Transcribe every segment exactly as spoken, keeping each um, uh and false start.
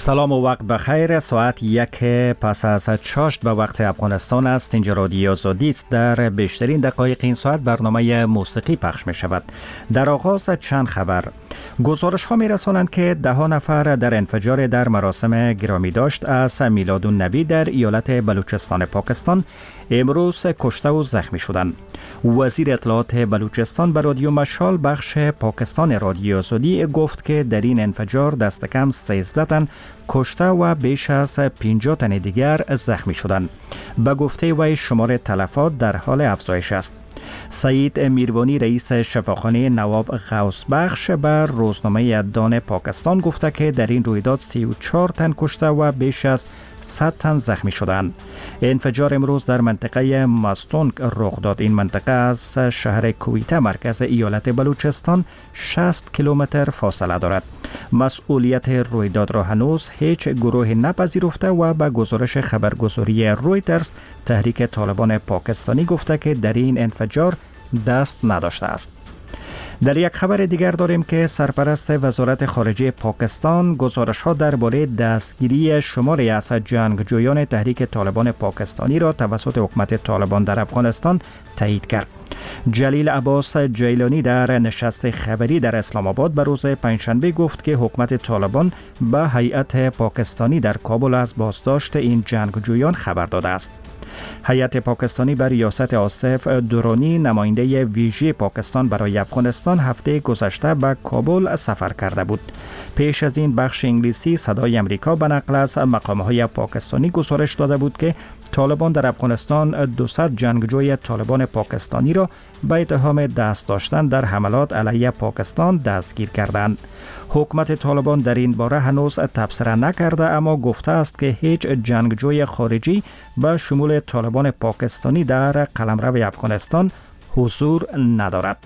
سلام و وقت بخیر. ساعت یک پس از شش به وقت افغانستان است. اینجا رادیو آزادی است. در بیشترین دقایق این ساعت برنامه موسیقی پخش می شود. در آغاز چند خبر. گزارش ها می رسانند که ده ها نفر در انفجار در مراسم گرامی داشت از میلادالنبی در ایالت بلوچستان پاکستان امروز کشته و زخمی شدند. وزیر اطلاعات بلوچستان به رادیو مشال بخش پاکستان رادیو آزادی گفت که در این انفجار دست کم سیزده تن کشته و بیش از پنجاه تن دیگر زخمی شدند. به گفته وی شمار تلفات در حال افزایش است. سعید میروانی رئیس شفاخانه نواب غوث بخش بر روزنامه دان پاکستان گفته که در این رویداد سی و چهار تن کشته و بیش از صد تن زخمی شدند. انفجار امروز در منطقه مستونگ رخ داد. این منطقه از شهر کویته مرکز ایالت بلوچستان شصت کیلومتر فاصله دارد. مسئولیت رویداد را هنوز هیچ گروه نپذیرفته و به گزارش خبرگزاری رویترز تحریک طالبان پاکستانی گفته که در این انفجار دست نداشته است. در یک خبر دیگر داریم که سرپرست وزارت خارجه پاکستان گزارش‌ها درباره دستگیری شماری از جنگجویان تحریک طالبان پاکستانی را توسط حکومت طالبان در افغانستان تایید کرد. جلیل عباس جیلانی در نشست خبری در اسلام آباد به روز پنجشنبه گفت که حکومت طالبان به هیئت پاکستانی در کابل از بازداشت این جنگجویان خبر داده است. هیئت پاکستانی بر ریاست آصف درانی نماینده ویژه پاکستان برای افغانستان هفته گذشته به کابل سفر کرده بود. پیش از این بخش انگلیسی صدای امریکا به نقل از مقام‌های پاکستانی گزارش داده بود که طالبان در افغانستان دویست جنگجوی طالبان پاکستانی را به اتهام دست داشتن در حملات علیه پاکستان دستگیر کردند. حکومت طالبان در این باره هنوز تبصره نکرده، اما گفته است که هیچ جنگجوی خارجی به شمول طالبان پاکستانی در قلمرو افغانستان حضور ندارد.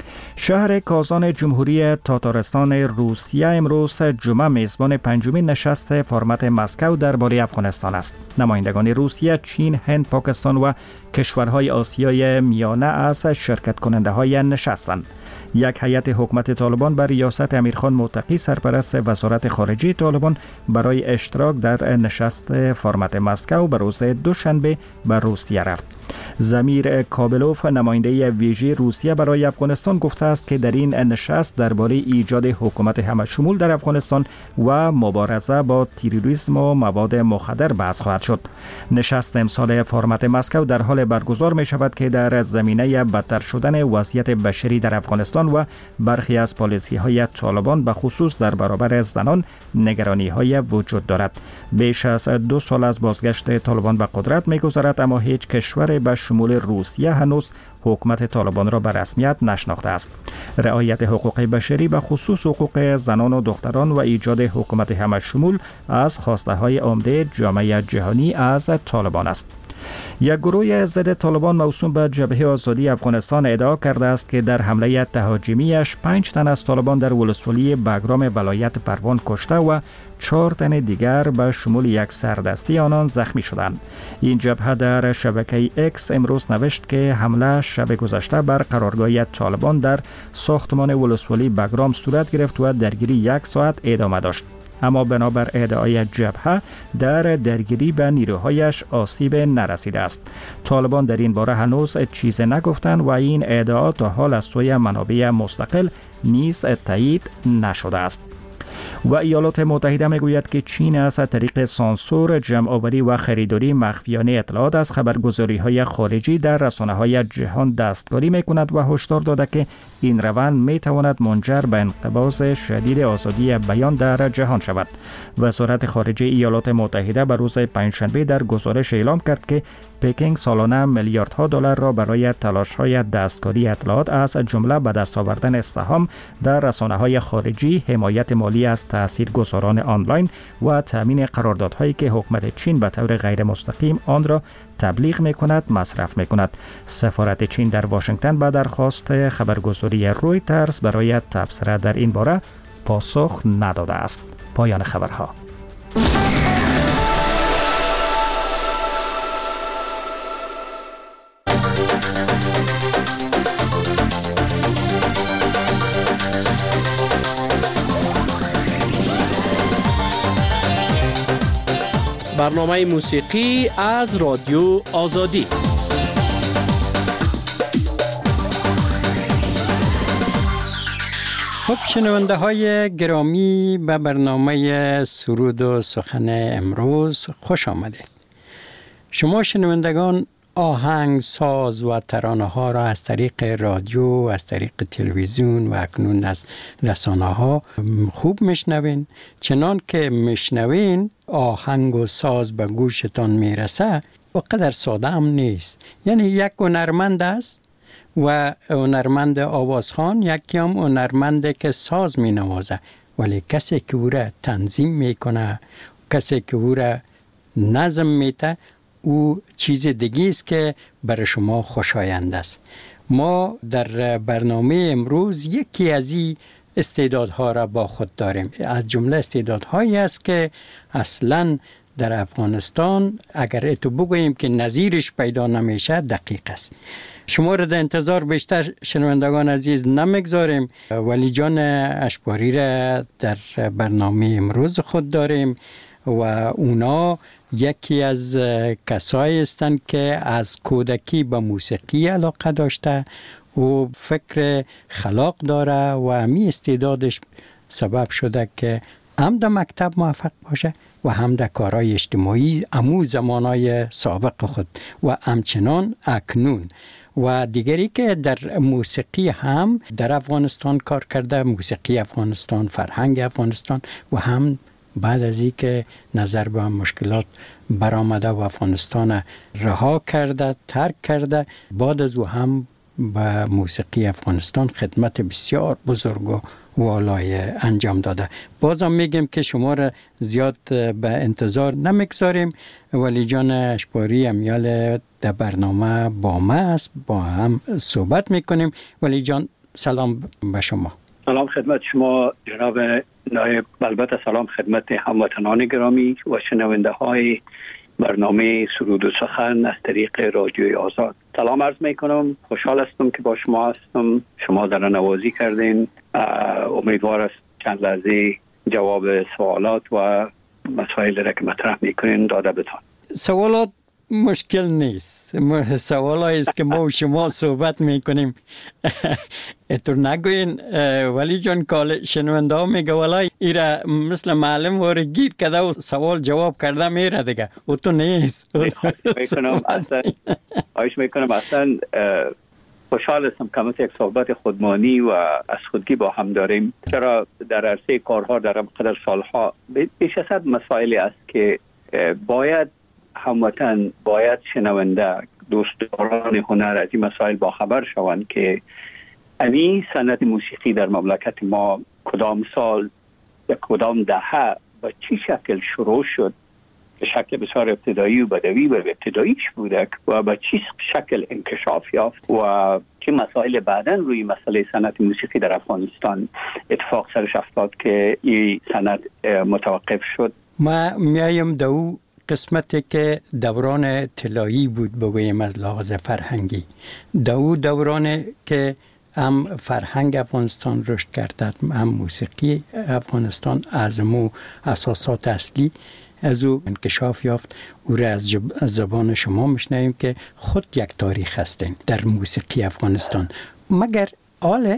شهر کازان جمهوری تاتارستان روسیه امروز جمعه میزبان پنجمین نشست فرمت مسکو درباره افغانستان است. نمایندگان روسیه، چین، هند، پاکستان و کشورهای آسیای میانه از شرکت کننده های نشستند. یک هیئت حکومت طالبان بر ریاست امیرخان موتقی سرپرست وزارت خارجه طالبان برای اشتراک در نشست فرمت مسکو به روز دوشنبه به روسیه رفت. زمیر کابلوف نماینده ویژه روسیه برای افغانستان گفته است که در این نشست درباره ایجاد حکومت همشمول در افغانستان و مبارزه با تروریسم و مواد مخدر بحث خواهد شد. نشست امسال فرمت مسکو در حال برگزار می شود که در زمینه بدتر شدن وضعیت بشری در افغانستان و برخی از پالیسی های طالبان به خصوص در برابر زنان نگرانی های وجود دارد. بیش از دو سال از بازگشت طالبان به قدرت می گذرد، اما هیچ کشور به شمول روسیه هنوز حکومت طالبان را به رسمیت نشناخته است. رعایت حقوق بشری به خصوص حقوق زنان و دختران و ایجاد حکومت همشمول از خواسته های عمده جامعه جهانی از طالبان است. یک گروه ضد طالبان موسوم به جبهه آزادی افغانستان ادعا کرده است که در حمله تهاجمیش پنج تن از طالبان در ولسوالی بگرام ولایت پروان کشته و چهار تن دیگر به شمول یک سردستی آنان زخمی شدند. این جبهه در شبکه اکس امروز نوشت که حمله شب گذشته بر قرارگاه طالبان در ساختمان ولسوالی بگرام صورت گرفت و درگیری یک ساعت ادامه داشت. اما بنابر ادعای جبهه در درگیری به نیروهایش آسیب نرسیده است. طالبان در این باره هنوز چیز نگفتند و این ادعا تا حال از سوی منابع مستقل نیز تایید نشده است. و ایالات متحده میگوید که چین از طریق سانسور، جمع‌آوری و خریداری مخفیانه اطلاعات از خبرگزاری‌های خارجی در رسانه‌های جهان دستکاری می‌کند و هشدار داده که این روند می‌تواند منجر به انقباض شدید آزادی بیان در جهان شود. وزارت خارجه ایالات متحده به روز پنجشنبه در گزارش اعلام کرد که پکینگ سالانه میلیاردها دلار را برای تلاش‌های دستکاری اطلاعات از جمله به دست آوردن سهام در رسانه‌های خارجی، حمایت مالی از تاثیرگذاران آنلاین و تامین قراردادهایی که حکومت چین به طور غیر مستقیم آن را تبلیغ می‌کند مصرف می‌کند. سفارت چین در واشنگتن به درخواست خبرگزاری رویترز برای تبصره در این باره پاسخ نداده است. پایان خبرها. برنامه موسیقی از رادیو آزادی. خب شنونده های گرامی به برنامه سرود و سخن امروز خوش آمدید. شما شنوندگان آهنگ ساز و ترانه ها را از طریق رادیو، از طریق تلویزیون و اکنون از رسانه ها خوب میشنوین. چنان که میشنوین آهنگ و ساز به گوشتان میرسه و قدر ساده هم نیست. یعنی یک هنرمند است و هنرمند آوازخوان، یکی هم هنرمند که ساز می نوازه، ولی کسی که او را تنظیم میکنه، کسی که او را نظم میده، او چیز دیگه است که برای شما خوشایند است. ما در برنامه امروز یکی از این استعدادها را با خود داریم. از جمله استعدادهایی است که اصلاً در افغانستان اگر اتو بگوییم که نظیرش پیدا نمیشه دقیق است. شما را در انتظار بیشتر شنوندگان عزیز نمیگذاریم. ولی جان اشباری را در برنامه امروز خود داریم و اونا یکی از کسایی هستند که از کودکی به موسیقی علاقه داشته و فکر خلاق داره و همی استعدادش سبب شده که هم در مکتب موفق باشه و هم در کارهای اجتماعی امو زمانهای سابق خود و همچنان اکنون. و دیگری که در موسیقی هم در افغانستان کار کرده، موسیقی افغانستان، فرهنگ افغانستان، و هم بعد از این که نظر به مشکلات برآمده و افغانستان رها کرده، ترک کرده، بعد از او هم به موسیقی افغانستان خدمت بسیار بزرگ و والای انجام داده. بازم میگم که شما را زیاد به انتظار نمیگذاریم. ولی جان اشباری امیال در برنامه با ما است، با هم صحبت میکنیم. ولی جان سلام به شما. سلام خدمت شما جناب نایب. البته سلام خدمت هموطنان گرامی و شنونده های برنامه سرود و سخن از طریق رادیوی آزاد. سلام عرض میکنم. خوشحال هستم که با شما هستم. شما در نوازی کردین. امیدوار است چند لحظه جواب سوالات و مسائل را که مطرح میکنین داده بتان. سوالات مشکل نیست. سوال است که ما و شما صحبت میکنیم. اتو نگوین ولی جان کال شنونده ها میگه ولی ایره مثل معلم واره گیر کده و سوال جواب کرده میره دیگه. او تو نیست. میکنم اصلا آیش میکنم اصلا خوشحال هستم که مثل یک صحبت خودمانی و از خودگی با هم داریم. چرا در عرصه کارها در قدر سالها بیش از صد مسائلی است که باید هموطن، باید شنونده، دوستداران هنر از این مسائل با خبر شوند که امی صنعت موسیقی در مملکت ما کدام سال یا کدام دهه به چی شکل شروع شد، به شکل بسیار ابتدایی و بدوی و ابتداییش بوده و به چی شکل انکشاف یافت و چه مسائل بعداً روی مسئله صنعت موسیقی در افغانستان اتفاق سرش افتاد که این صنعت متوقف شد. ما میایم دو قسمتی که دوران طلایی بود بگوییم از لحاظ فرهنگی. دو دوران که هم فرهنگ افغانستان رشد کرده، هم موسیقی افغانستان از مو اساسات اصلی از او انکشاف یافت. او را از زبان شما میشنویم که خود یک تاریخ هستین در موسیقی افغانستان. مگر آله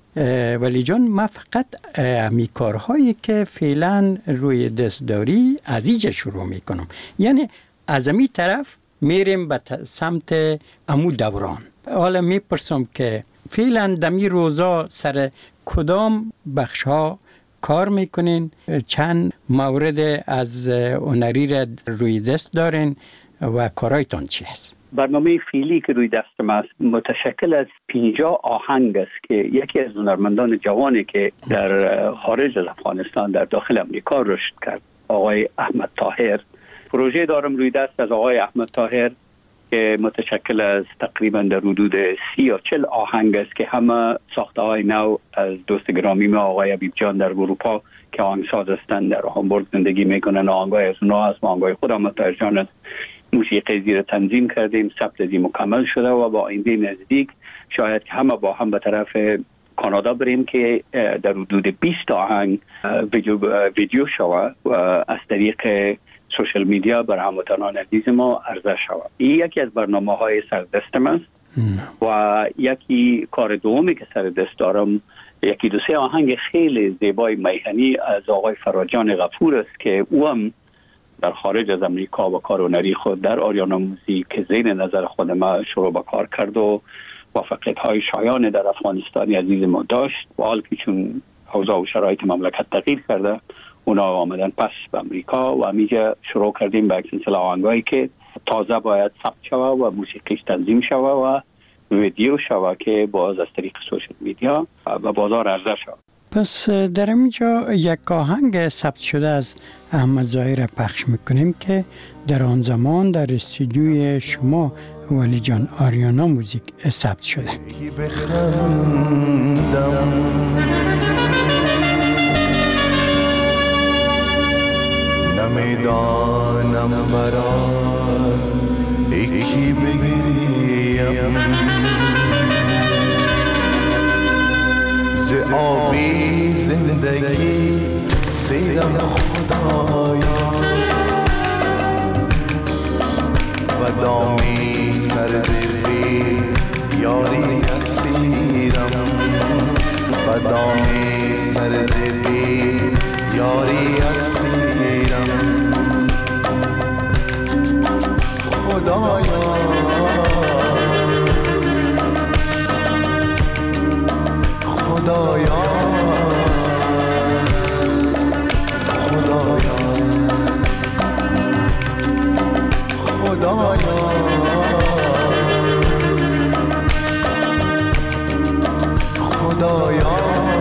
ولی جان ما فقط همی کارهایی که فعلا روی دست داری از اینجا شروع میکنم. یعنی از امی طرف میریم به سمت امو دوران. حالا میپرسم که فعلا دمی روزا سر کدام بخش ها کار میکنین؟ چند مورد از هنری را روی دست دارین و کارایتان چی است؟ برنامه فعلی که روی دست ما است متشکل از پنجاه آهنگ است که یکی از هنرمندان جوانی که در خارج از افغانستان در داخل امریکا رشد کرد، آقای احمد طاهر. پروژه دارم روی دست از آقای احمد طاهر که متشکل از تقریبا در حدود سی یا چل آهنگ است که همه ساخته های نو از دوست گرامی ما آقای حبیب جان در اروپا که آهنگساز هستند، در هامبورگ زندگی میکنن. آهنگای از اونها هست، آهنگای خود احمد طاهر جان است. موسیقی زیر تنظیم کردیم، ثبت زی مکمل شده و با آینده نزدیک شاید که همه با هم به طرف کانادا بریم که در حدود بیست آهنگ ویدیو, ویدیو شوه و از طریق سوشل میدیا بر هموطنان عزیز ما عرضه شود. این یکی از برنامه‌های سردستم است و یکی کار دومی که سر دست دارم یکی دو سه آهنگ خیلی زیبای میهنی از آقای فراجان غفور است که او هم در خارج از امریکا و کار هنری خود در آریانا موزیک که زیر نظر خود ما شروع به کار کرد و موفقیت‌های شایان در افغانستان عزیز ما داشت و حال که چون اوضاع و شرایط مملکت تغییر کرده اونا آمدن پس به امریکا و همیجا شروع کردیم به یک سلسله آهنگایی که تازه باید ثبت شود و موسیقیش تنظیم شود و ویدیو شود که باز از طریق سوشل میدیا و بازار عرضه شود. پس در اینجا یک آهنگ ثبت شده از احمد ظاهر پخش میکنیم که در آن زمان در استودیوی شما ولی جان آریانا موزیک ثبت شده. نمیدانم برای یکی بگیریم ز آبی زندگی سیرم خدایا و دامی سر بی یاری اسیرم و دامی سر بی یاری اسیرم خدایا خدایا خدایا خدایا خدایا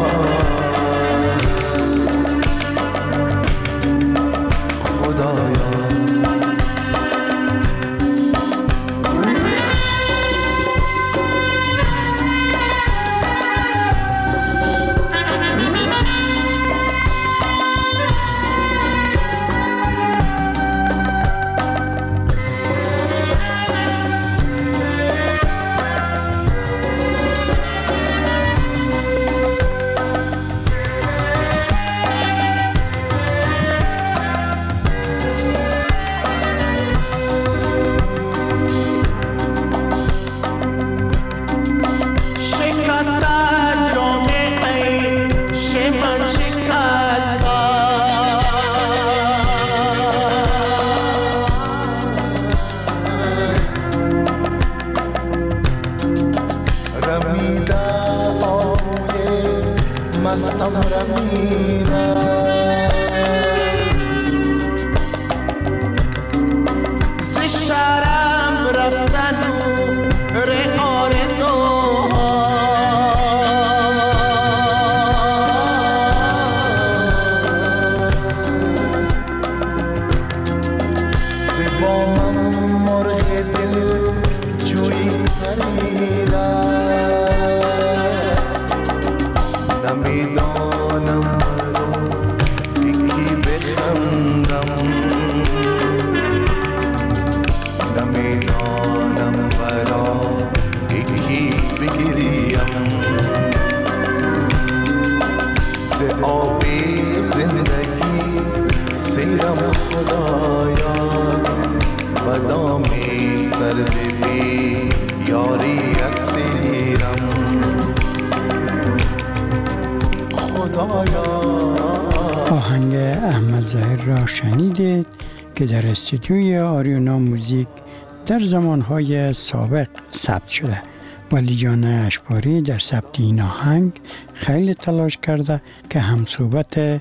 آهنگ احمد ظاهر را شنیدید که در استودیوی آریانا موزیک در زمانهای سابق ثبت شده. ولی جان اشباری در ثبت این آهنگ خیلی تلاش کرده که همصحبت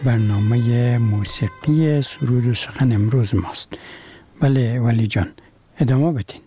برنامه موسیقی سرود و سخن امروز ماست. بله ولی جان ادامه بدین.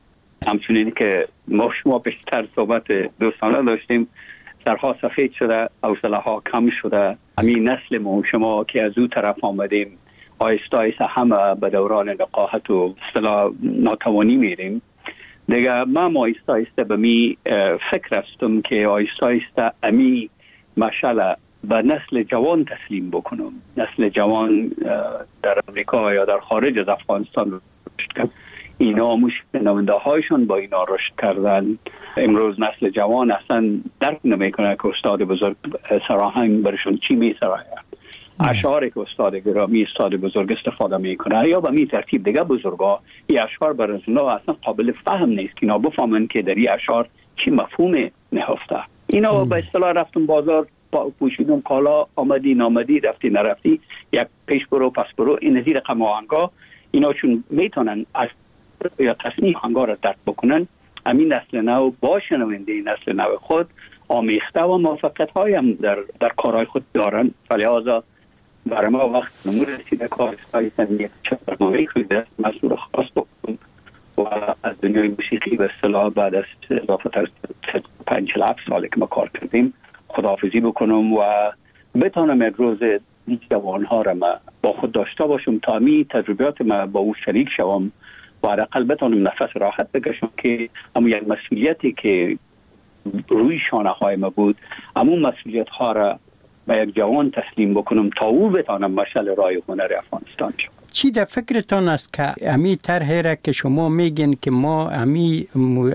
همچنین که ما شما بیشتر صحبت دوستانه داشتیم، سرها سفید شده، حوصله ها کم شده. همین نسل ما شما که از او طرف آمدیم آیسته آیسته همه به دوران نقاهت و اصطلاح ناتوانی میریم دیگه. من آیسته آیسته به می فکر هستم که آیسته آیسته امی مشعل به نسل جوان تسلیم بکنم. نسل جوان در امریکا یا در خارج از افغانستان رشد کرد، اینا شنونده هایشون با اینا رشد کردن. امروز نسل جوان اصلا درک نمیکنه که استاد بزرگ سراهنگ برشون چی می سراید. اشعاری که استاد گرامی استاد بزرگ استفاده میکنه یا به می ترتیب دیگه بزرگا این اشعار برای اونا اصلا قابل فهم نیست که اینا بفهمن که در این اشعار چی مفهوم نهفته. اینا به اصطلاح رفتم بازار پوشیدم کالا آمدی نامدی رفتی نرفتی یک پیش برو پس برو این نظیر رقم آهنگا اینا چون میتونن از یا تصنیف آهنگا را درک بکنن همین نسل نو با شنونده نسل نو خود آمیخته و موفقیت های هم در, در کارهای خود دارن. فلحاظا برای ما وقت نمور رسیده کارستایی یک چه برنامه خود مسئول خاص بکنم و از دنیای موسیقی به اصطلاح بعد از اضافه تر پنج هفت ساله که ما کار کردیم خداحافظی بکنم و بتانم یک روز این جوانها را ما با خود داشته باشم تا می تجربیات ما با او شریک شوم و حداقل بتانم نفس راحت بکشم که اما یک مسئولیتی که روی شانه های ما بود اما مسئولیت ها را به یک جوان تسلیم بکنم تا او بتانم مشعل راه هنر افغانستان شد. چی در فکرتان است که امی طرحی را که شما میگین که ما امی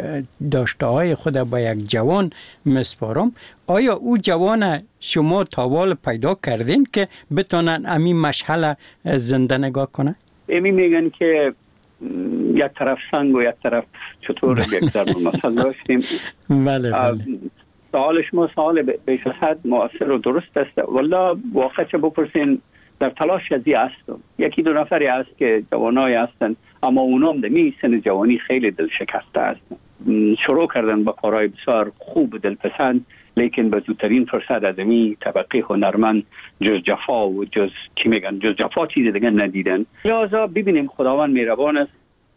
داشته های خود با یک جوان مسپارم، آیا او جوان شما تاوال پیدا کردین که بتانن امی مشعل زنده نگاه کنه؟ امی میگن که یک طرف سنگ و یک طرف چطور یک ضرب المثل داشتیم. بله بله. سوال شما سوال بیش از حد مؤثر و درست است. والله واقعا چه بپرسین در تلاش ازی هستم. یکی دو نفری هست که جوانای هستن اما اونام دمی سن جوانی خیلی دل شکسته هستن. شروع کردن با کارهای بسیار خوب دلپسند لیکن به زودترین فرصت از امی طبقه هنرمند جز جفا و جز چی میگن جز جفا چیز دیگه ندیدن. لذا ببینیم خداوند مهربان است.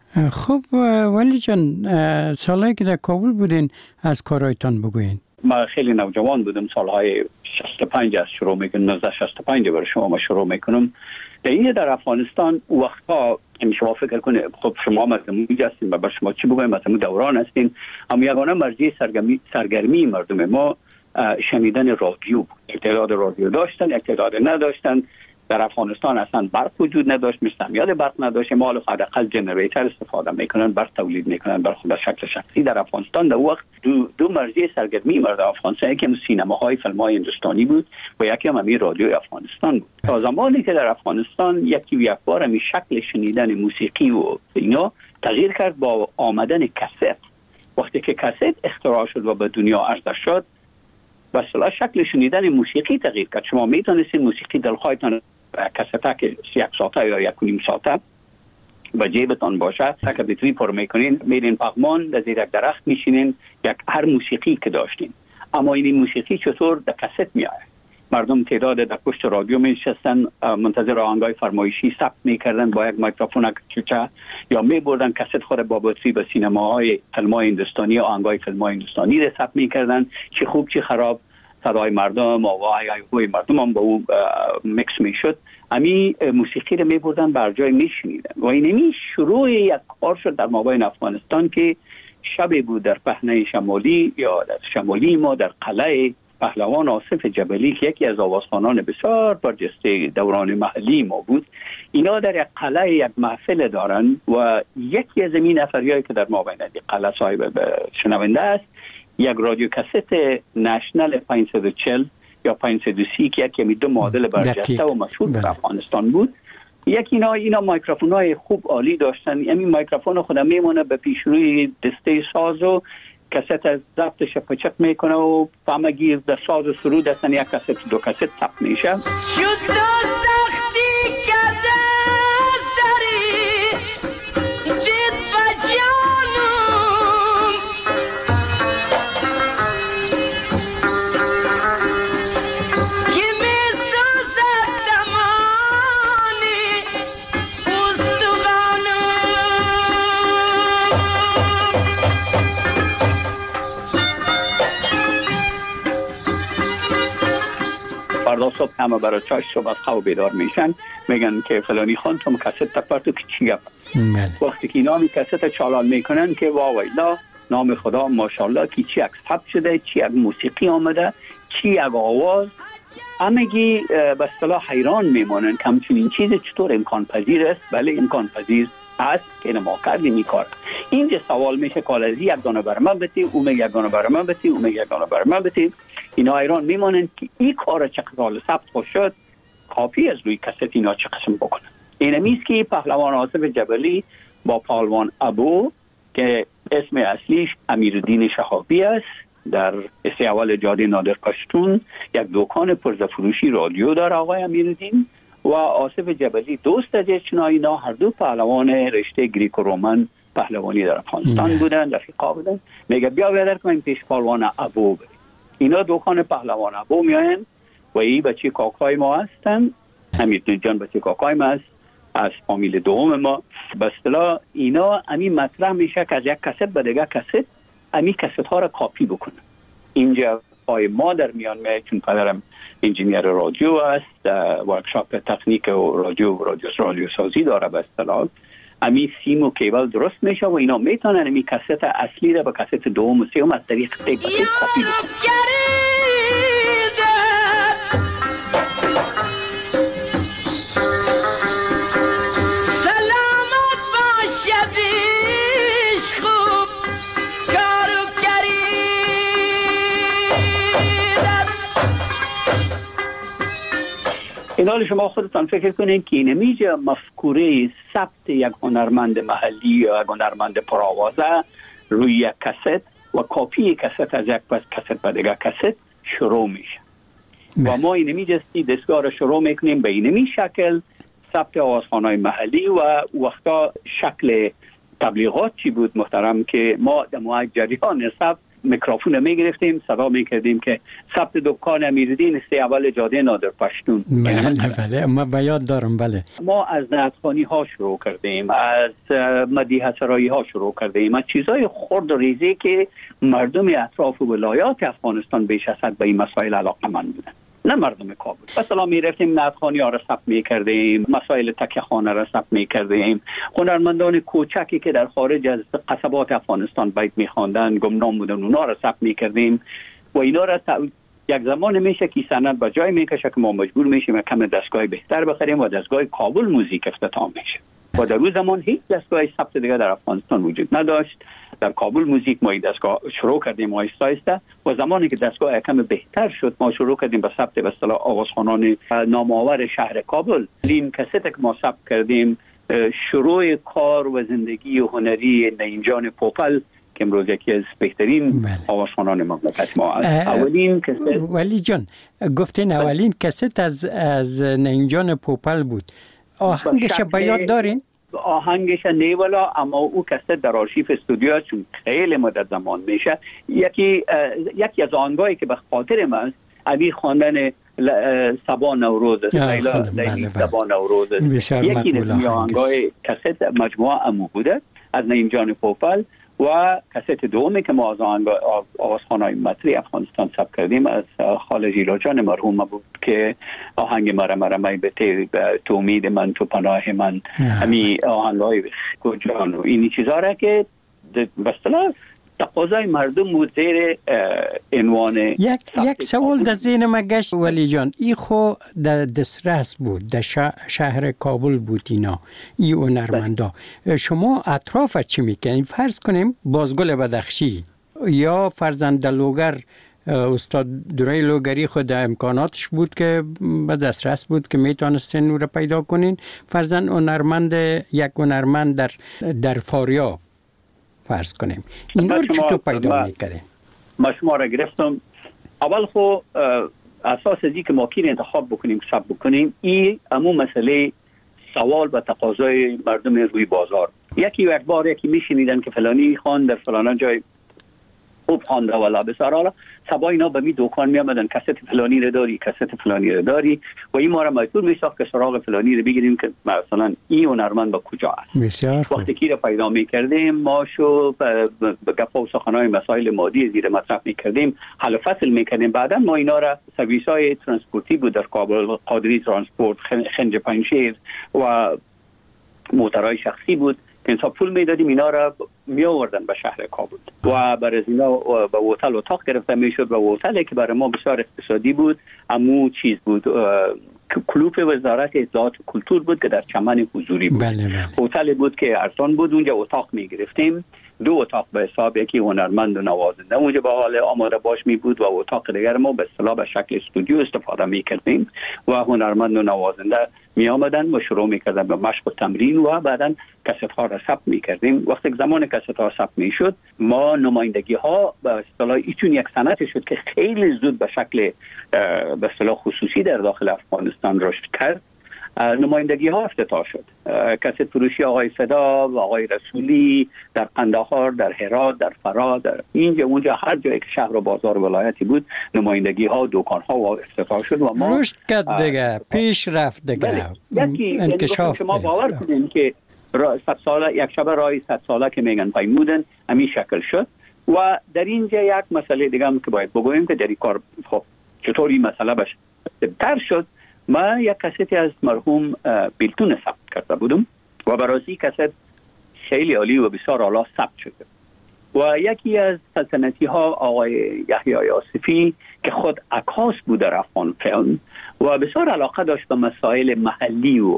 خب ولی جان سالهایی که در کابل بودین از کارهایتان بگوین. ما خیلی نوجوان بودم سالهای شصت و پنج از شروع میکنم نوزده شصت و پنج برای شما ما شروع میکنم. در این در افغانستان وقتها شما فکر کنید خب شما مردم هستین و بر شما چی بگویم مثلا دوران هستین اما یگانه مرجع سرگرمی سرگرمی مردم ما شنیدن رادیو بود. تعداد رادیو داشتن تعداد نداشتن. در افغانستان اصلا برق وجود نداشت، مستعمل برق نداشت، ما حداقل جنریتر استفاده میکنن، برق تولید میکنن بر خود شکل شخصی. در افغانستان در وقت دو, دو مرجع سرگرمی مردم افغانستان یکی هم سینماهای فیلم‌های هندوستانی بود و یکی هم همین رادیو افغانستان بود. تا زمانی که در افغانستان یکی و یک بار همین شکل شنیدن موسیقی و اینا تغییر کرد با آمدن کست. وقتی که کست اختراع شد و به دنیا عرضه شد به اصطلاح شکل شنیدن موسیقی تغییر کرد. شما میتونستین موسیقی دلخواهتان کسته که یک ساعته یا یک نیم ساعته و جیبتان باشه که بتری پر میکنین میرین پغمان در زیر یک درخت میشینین یک هر موسیقی که داشتین. اما این موسیقی چطور در کست میاد؟ مردم تعداد در پشت رادیو میشستن منتظر آهنگای فرمایشی ثبت میکردن با یک میکروفون کوچه یا میبردن کست خود با بطری به سینماهای فیلم‌های هندوستانی و آهنگای فیلم‌های هندوستانی را ثبت میکردن چه خوب چه خراب صدای مردم و وای مردم هم با او میکس میشد. امی موسیقی رو میبردن بر جای میشنیدن و اینمی شروع یک کار شد در مابین افغانستان که شبی بود در پهنه شمالی یا در شمالی ما در قلعه پهلوان آصف جبلی که یکی از آوازخوانان بسیار برجسته دوران محلی ما بود. اینا در یک قلعه یک محفل دارن و یکی از این نفریایی که در مابین قلعه صاحب شنونده است یک رادیو کست نشنل پانصد و چهل یا پانصد و سی که یکی دو مدل برجسته و مشهور در افغانستان بود. یکی اینا اینا میکروفون‌های خوب عالی داشتن. همین میکروفون خودم میمونه به پیش روی دسته ساز و کست از ضبطش پچک میکنه و فهمگیر در ساز و سرود هستن یک کست دو کست ثبت میشه. فردا صبح همه برای چاش صبح از خواب بیدار میشن میگن که فلانی خان تو کست تپرتو که چی گفت. وقتی که نامی کست چالان میکنن که واویلا نام خدا ماشاءالله که چی یک ثبت شده چی یک موسیقی آمده چی یک آواز همگی به اصطلاح حیران میمونن که همچنین چیز چطور امکان پذیر است. بله امکان پذیر است که ما کردیم این کار. اینجا سوال میشه کالازی یک دانه بر من بتی اوم یک دانه بر من بتی اوم یک دانه بر من بتی اینا ایران میمانند که این کار چقدر سال ثبت خوش شد کاپی از روی کست اینا چه قسم بکنن. اینمیست که پهلوان آصف جبلی با پهلوان ابو که اسم اصلیش امیرالدین شهابی است در استیاول جاده نادر پشتون یک دکان پرزفروشی رادیو داره آقای امیرالدین و آصف جبلی دوست از اینا هر دو پهلوان رشته گریکو رومن پهلوانی در افغانستان بودن، رفیقا بودن. میگه بیا بیادر کنیم پیش پهلوان ابو بریم. اینا دکان پهلوان ابو میاین و این بچه کاکای ما هستن. امیرالدین جان بچه کاکای ما است از فامیل دوم ما. به اصطلاح اینا همین مطرح میشه که از یک کست به دیگه کست همین کست ها را کاپی بکنن. اینجا پای ما در میان میاد چون پدرم انجینیر رادیو است، ورکشاپ تکنیک و رادیو و رادیو رادیو سازی داره. به اصطلاح امی سیم و کیبل درست میشه و اینا میتونن امی کست اصلی را به کست دوم و سوم از طریق تیپ به تیپ کاپی بکنن. اینال شما خودتان فکر کنید که اینمیجا مفکوره ثبت یک هنرمند محلی یا یک هنرمند پرآوازه روی یک کست و کاپی کست از یک پس کست به دیگه کست شروع میشه و ما اینمیجا دستگاه را شروع میکنیم به اینمی شکل ثبت آوازخوان‌های محلی و وقتا شکل تبلیغات چی بود محترم که ما در موقع جریان ثبت میکروفون میگرفتیم صدا میکردیم که ثبت دکان امیرالدین است اول جاده نادر پشتون. بله بله ما به یاد دارم. بله ما از نعتخوانی ها شروع کردیم، از مدیحه سرایی ها شروع کردیم، از چیزای خرد و ریزی که مردم اطراف ولایات افغانستان بیش از حد به این مسائل علاقه‌مند بودن، نه مردم کابل. مثلا می رفتیم نعتخوانی ها را ثبت می کردیم، مسائل تکیه خانه را ثبت می کردیم، هنرمندان کوچکی که در خارج از قصبات افغانستان بیت می خواندن گمنام بودن اونا را ثبت می کردیم و اینا را تا... یک زمان میشه که سند به جای میکشه که ما مجبور میشیم کم دستگاه بهتر بخریم و دستگاه کابل موزیک افتتاح میشه و در روز زمان هیچ دستگاه ثبت دیگه در افغانستان وجود نداشت. در کابل موزیک ما این دستگاه شروع کردیم آهسته آهسته و زمانی که دستگاه کم بهتر شد ما شروع کردیم به ثبت به اصطلاح آوازخوانان نامآور شهر کابل. این کست که ما ثبت کردیم شروع کار و زندگی و هنری نینجان پوپل که امروز یکی از بهترین آوازخوانان مملکت ما است. اولین کست ولی جان گفتین اولین کست از از نینجان پوپل بود. آهنگش به یاد دارین؟ آهنگش نیولا اما او کست در آرشیف استودیو چون خیلی مدت زمان میشه. یکی یکی از آهنگایی که به خاطر من است علی خواندن سبا نوروز است. لیلا لیلی سبا نوروز است. یکی از آهنگای کست مجموعه امو بوده از نینجان پوپل و کست دومی که ما از آوازخوان‌های مطرح افغانستان ثبت کردیم از خاله جیلا جان مرحوم بود که آهنگ مرا مرا می به تو امید من تو پناه من همین آهنگ‌های جان و اینی چیزا را که به اصطلاح تقاضای مردم بود زیر عنوان یک یک سوال در ذهن ما گشت ولی جان ای خو در دسترس بود در شهر کابل بود اینا ای هنرمندا شما اطراف چی میکنین؟ فرض کنیم بازگل بدخشی یا فرزند لوگر استاد درای لوگری خود امکاناتش بود که به دسترس بود که میتونستین او را پیدا کنین. فرزند هنرمند یک هنرمند در در فاریاب فرض کنیم اینا رو چطور پیدا میکنیم؟ ما شما را گرفتم. اول خو اساس ازی که ما کی انتخاب بکنیم ثبت بکنیم این همون مسئله سوال و تقاضای مردم روی بازار. یکی یک بار یکی میشنیدن که فلانی خان در فلان جای خوب خوانده ولا بسیار حالا سبا اینا به می دکان می آمدن کست فلانی رو داری کست فلانی رو داری و این ما را مجبور می ساخت که سراغ فلانی رو بگیریم که مثلا این هنرمند با کجا است. بسیار خوب. وقتی کی رو پیدا می کردیم ما شو به گپ و سخنهای مسائل مادی زیر مطرح می کردیم حل و فصل می کردیم. بعدا ما اینا را سرویس های ترانسپورتی بود در کابل قادری ترانسپورت خنج پنجشیر و موترهای شخصی بود که انصاف پول میدادیم اینا را می آوردن به شهر کابل و برای از اینا به هتل اتاق گرفته میشد و هتلی که برای ما بسیار اقتصادی بود امو چیز بود کلوپ وزارت اطلاعات و کلتور بود که در چمن حضوری بود. بله بله. هتل بود که ارزان بود اونجا اتاق می گرفتیم دو اتاق به حساب، یکی هنرمند و نوازنده اونجا به حال آماده باش می بود و اتاق دیگر ما به اصطلاح به شکل استودیو استفاده می کردیم و هنرمند و نوازنده می آمدن و شروع می کردن به مشق و تمرین و بعداً کست ها را ثبت می کردیم. وقتی زمان کست ها ثبت می شد ما نمایندگی ها به اصطلاح ایتون یک سنت شد که خیلی زود به شکل به اصطلاح خصوصی در داخل افغانستان رشد کرد. نمایندگی ها افتتاح شد. کست فروشی آقای صدا و آقای رسولی در قندهار، در هرات، در فرا، در اینجا اونجا هر جایی که شهر و بازار و ولایتی بود نمایندگی ها و دکان ها افتتاح شد و ما رشد کرد دیگه، پیش رفت دیگه. یکی انکشاف شما باور کنین که صد ساله یک شب رای صد ساله که میگن پیمودن همین شکل شد. و در اینجا یک مسئله دیگه هم که باید بگویم که در این کار خب چطوری مسئله بشه در شد. ما یک کستی از مرحوم بیلتون ثبت کرده بودم و برای کست خیلی عالی و بسیار اعلی ثبت شده و یکی از سلطنتی ها آقای یحیی آصفی که خود عکاس بود در افغان فیلم و بسیار علاقه داشت به مسائل محلی و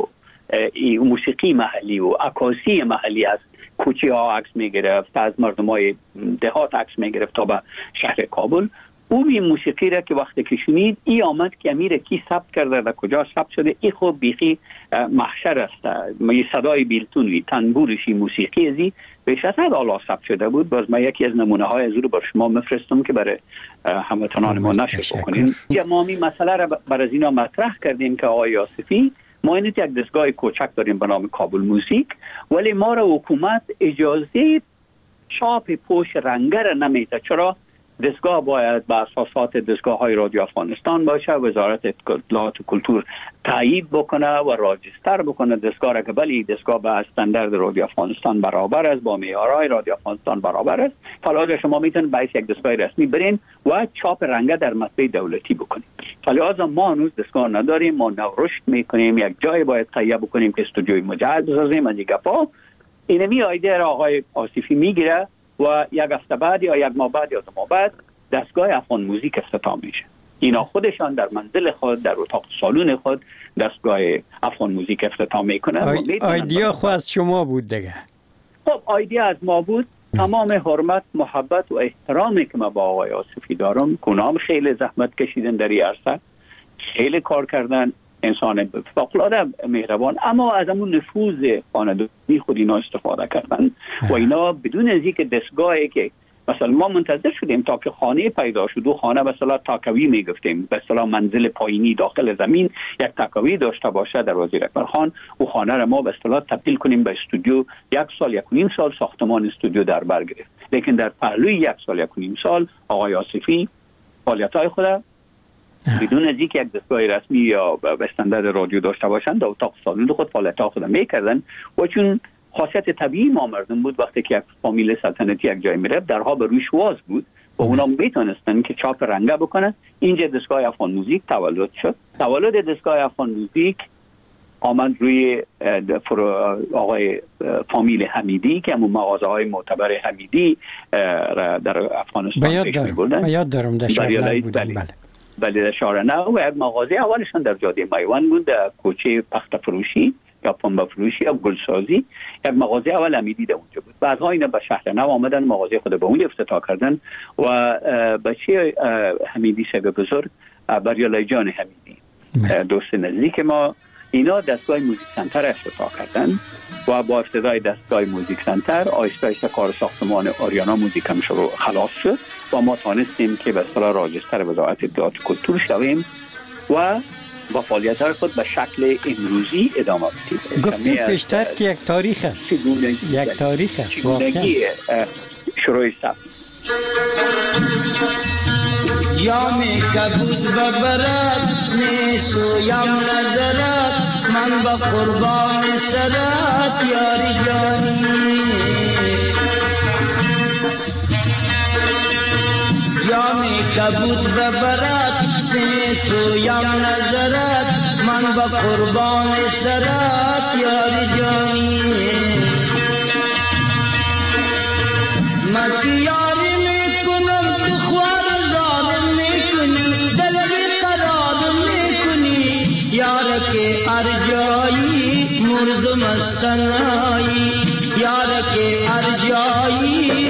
موسیقی محلی و عکاسی محلی، از کوچه ها عکس می گرفت، از مردم های دهات عکس می گرفت تا به شهر کابل. او این موسیقی را که وقتی که شنید ای آمد که امیر کی ثبت کرده و کجا ثبت شده، ای خوب بیخی محشر است. می صدای بیلتونی تنبورشی موسیقی ازی بیش از حد اعلی ثبت شده بود. باز ما یکی از نمونه های از رو بر شما مفرستم که برای هموطنان ما نشر بکنیم. یا ما می مسئله را بر از اینا مطرح کردیم که آقای آصفی ما اینت یک دستگاه کوچک داریم به نام کابل موزیک، ولی ما را حکومت اجازه چاپ پوش رنگه را نمیده. چرا؟ دستگاه باید به اساسات دستگاه های رادیو افغانستان باشه، وزارت اطلاعات و کلتور تایید بکنه و راجستر بکنه دستگاه را که بلی دستگاه به استاندارد رادیو افغانستان برابر است، با معیارهای رادیو افغانستان برابر است. فلازا شما میتونید باید یک دستگاه رسمی برین و چاپ رنگه در مطبع دولتی بکنید. فلازا ما هنوز دستگاه نداریم، ما نو رشد میکنیم، یک جای باید تهیه بکنیم که استودیوی مجهز بسازیم. از گپا اینمی ایده را آقای آصفی میگیره و یک هفته بعد یا یک ماه بعد یا دو ماه بعد دستگاه افغان موزیک افتتاح میشه. اینا خودشان در منزل خود در اتاق سالن خود دستگاه افغان موزیک افتتاح میکنن. آی... آیدیا خود از شما بود دیگه؟ خب آیدیا از ما بود. تمام حرمت، محبت و احترامی که ما با آقای آصفی دارم، کنام خیلی زحمت کشیدن در این عرصه، خیلی کار کردن، انسان فوق‌العاده مهربان، اما از همون نفوذ خانه‌داری خود اینا استفاده کردن و اینا بدون از اینکه دستگاهی که مثلا ما منتظر شدیم تا که خانه پیدا شد و خانه به اصطلاح تاکوی میگفتیم، به اصطلاح منزل پایینی داخل زمین یک تاکوی داشته باشه در وزیر اکبر خان و خانه را ما به اصطلاح تبدیل کنیم به استودیو. یک سال یک و نیم سال ساختمان استودیو در بر گرفت، لیکن در پهلوی یک سال یک و نیم سال آقای آصفی فعالیت‌های خود بدون از اینکه یک دستگاه رسمی یا به استاندارد رادیو داشته باشند در اتاق سالن خود فعالیت‌ها خود میکردن و چون خاصیت طبیعی ما مردم بود وقتی که یک فامیل سلطنتی یک جای میرفت درها به روش واز بود و اونا میتونستن که چاپ رنگه بکنن. اینجا دستگاه افغان موزیک تولد شد. تولد دستگاه افغان موزیک آمد روی آقای فامیل حمیدی که همون مغازه های معتبر حمیدی در افغانستان پیش می‌بردن. به یاد دارم در شهر بودن. بله بله در شهر نو و یک مغازه اولشان در جاده میوان بود، در کوچه پخت فروشی یا پنبه فروشی یا گلسازی. یک مغازه اول حمیدی در اونجا بود. بعدها اینا به شهر نو آمدن، مغازه خود به اونجا افتتاح کردن و بچه حمیدی صاحب بزرگ بریالای جان حمیدی دوست نزدیک ما، اینا دستگاه موزیک سنتر افتتاح کردن و با افتتاح دستگاه موزیک سنتر آهسته آهسته کار ساختمان آریانا موزیک هم شروع خلاص شد و ما تانستیم که به اصطلاح راجستر وزارت اطلاعات کلتور شویم و با فعالیت‌های خود به شکل امروزی ادامه بدیم. گفتیم پیشتر که یک تاریخ است، یک تاریخ است واقعا شروع است. جام کبود ببرد نیسویم نظرت، من با قربان سرت یاری جانی. جام کبود ببرد نیسویم نظرت، من با قربان سرت یاری جانی. من یاری میکنم تو خوار ظالم میکنی، دل بیقرار میکنی، یار که هر جایی مردم از تنهایی، یار که هر جایی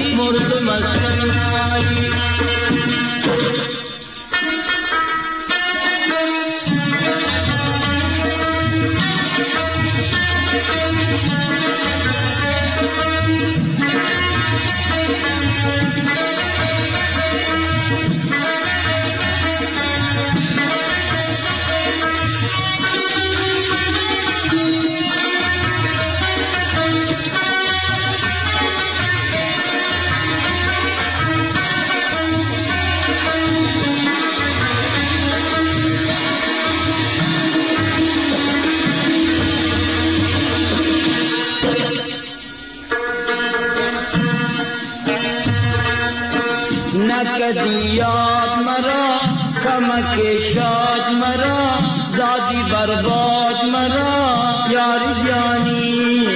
مرا کمک شاد مرا دادی برباد مرا یار جانی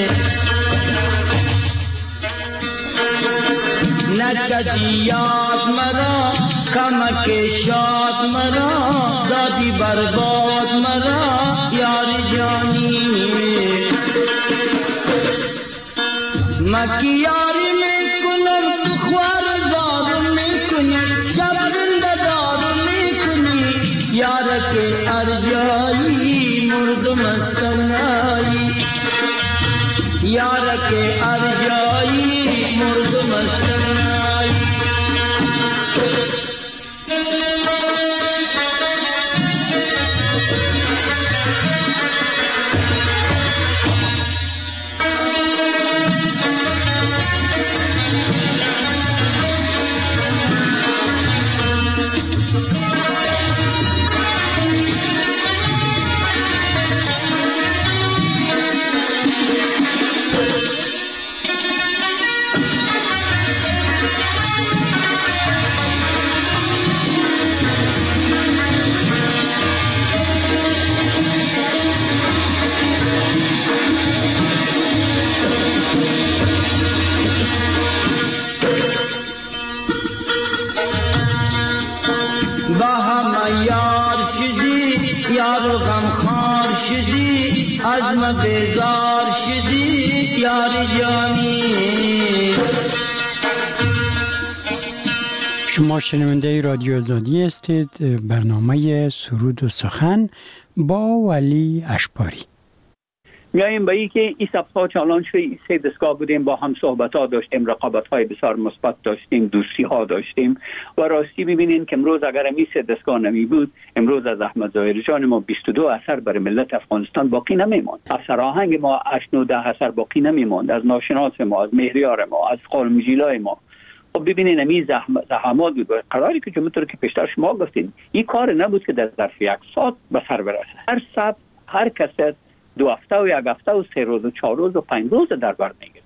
ندادی یاد مرا کمک شاد مرا دادی برباد مرا یار جانی مکی یاری میکنم تو خوار دار میکنی شب زنده دار میکنی یارک ارجایی مردم استنایی یارک ارجایی مردم استنایی یارو غمخوار شدی از ما بیزار شدی یار جانی شما شنونده رادیو آزادی هستید. برنامه سرود و سخن با ولی اشپاری. میاییم به این که این سبها چالان شوی سه دستگاه بودیم، با هم صحبت ها داشتیم، رقابت های بسیار مثبت داشتیم، دوستی ها داشتیم و راستی ببینین که امروز اگر این سه دستگاه نمی بود، امروز از احمد ظاهری جان ما بیست و دو اثر برای ملت افغانستان باقی نمیماند، از سراهنگ ما هشت نه اثر باقی نمیماند، از ناشناس ما، از مهریار ما، از قالم جیلای ما. خب ببینین این زحمت زحمات بود. قراری که جمعیت که پیشتر شما گفتین این کار نبود که در ظرف یک ساعت به سر برسه. هر سب هر کست دو هفته و یک هفته و سه روز و چهار روز و پنج روز در بر میگیرد.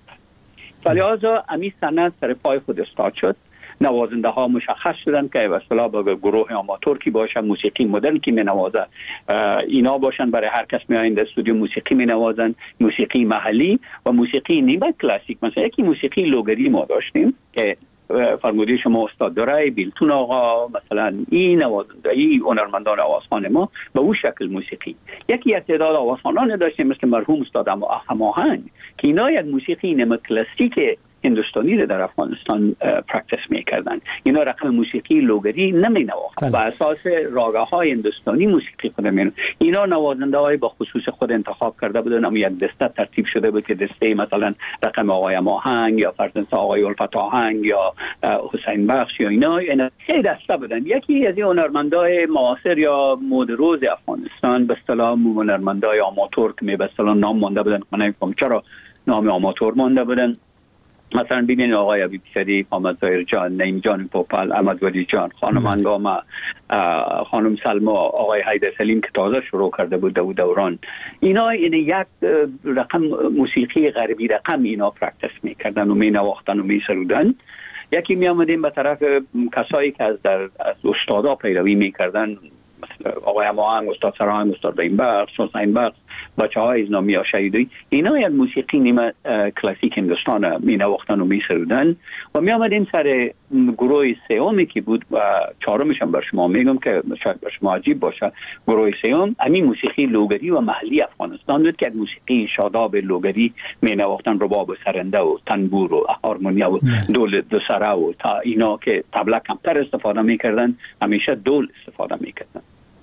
فلذا امی سند سر پای خود استاد شد. نوازنده ها مشخص شدن که اصلا با گروه آماتور کی باشه، موسیقی مدرن کی می نوازه، اینا باشن، برای هر کس می آیند استودیو موسیقی می نوازن، موسیقی محلی و موسیقی نیمه کلاسیک. مثلا یکی موسیقی لوگری ما داشتیم که فرموده شما استاد دارای بیلتون آقا، مثلا این نوازنده ای هنرمندان آوازخوان ما به اون شکل موسیقی. یکی از تعداد آوازخوانان داشتیم مثل مرحوم استاد هماهنگ که اینا یک موسیقی نیمه کلاسیک هندوستانی رو در افغانستان پرکتس میکردن. اینا رقم موسیقی لوگری نمی نواختن، بر اساس راگه های هندوستانی موسیقی خود می. اینا نوازنده های با خصوص خود انتخاب کرده بودن، اما یک دسته ترتیب شده بود که دسته مثلا رقم آقای ماهنگ یا فرزند آقای الفت آهنگ یا حسین بخش یا اینا، اینا سه دسته بودن. یکی از این هنرمندای معاصر یا مد روز افغانستان به اصطلاح هنرمندای آماتور که به اصطلاح نام مونده بودن، من نمی‌فهمم چرا نام آماتور مونده بودن. مثلا ببینید آقای عبید شریف، احمد ظاهری جان، نعیم جان پوپل، احمد ولی جان، خانم انگامه، خانم سلما، آقای حیدر سلیم که تازه شروع کرده بود دو دوران، اینا این یک رقم موسیقی غربی رقم اینا پرکتس میکردن و می نواختن و می سرودن. یکی می آمدیم به طرف کسایی که از در از استادا پیروی میکردن، مثل آقای هماهنگ، استاد سراهنگ، استاد بین بخش، حسین بخش، بچه های ازنامی یا شهیدی، اینا یک موسیقی نیمه کلاسیک هندوستان می نواختن و می سرودن. و می آمدیم سر گروه سیومی که بود و چهارمش هم بر شما میگم که شاید بر شما عجیب باشه، گروه سیوم همین موسیقی لوگری و محلی افغانستان بود که موسیقی شاداب لوگری می نواختن، رباب و سرنده و تنبور و هارمونیا و دول دو سره و تا اینا که طبله کمتر استفاده میکردن، همیشه دول استفاده میکردن.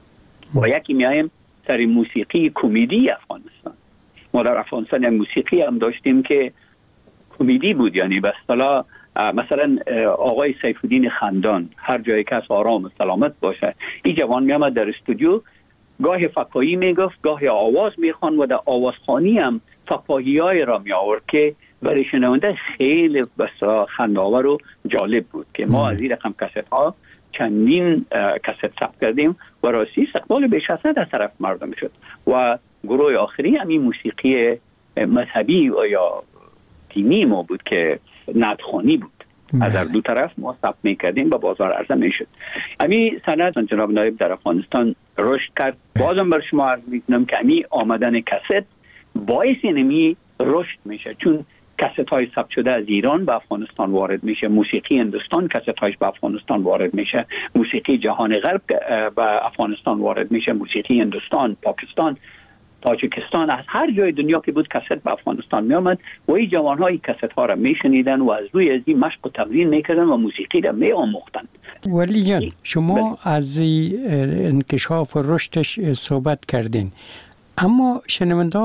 و یکی میایم سر موسیقی کمدی افغانستان. ما در افغانستان یک موسیقی هم داشتیم که کمدی بود، یعنی به اصطلاح مثلا آقای سیف الدین خندان، هر جایی کس آرام و سلامت باشه، این جوان میامد در استودیو گاهی فکاهی میگفت، گاهی آواز میخوان و در آوازخوانی هم فکاهی‌های را می آورد که برای شنونده خیلی بسیار خنده‌آور و جالب بود که ما از این رقم کست ها چندین کست ثبت کردیم و راستی استقبال بیش از صد از طرف مردم شد. و گروه آخری همین موسیقی مذهبی و یا دینی ما بود که نعت‌خوانی بود. از هر دو طرف ما ثبت میکردیم و بازار عرضه میشد. امی صنعت جناب نایب در افغانستان رشد کرد. بازم بر شما عرض میکنم که امی آمدن کست باعث اینمی رشد میشه، چون کست های ثبت شده از ایران به افغانستان وارد میشه، موسیقی هندوستان کست هایش به افغانستان وارد میشه، موسیقی جهان غرب به افغانستان وارد میشه، موسیقی هندوستان، پاکستان، تاجیکستان، از هر جای دنیا که بود کست به افغانستان می آمد و این جوان های کست ها را می شنیدن و از روی از این مشق و تمرین می کردن و موسیقی را می آموختن. ولی جان شما بله. از انکشاف و رشدش صحبت کردین، اما شنونده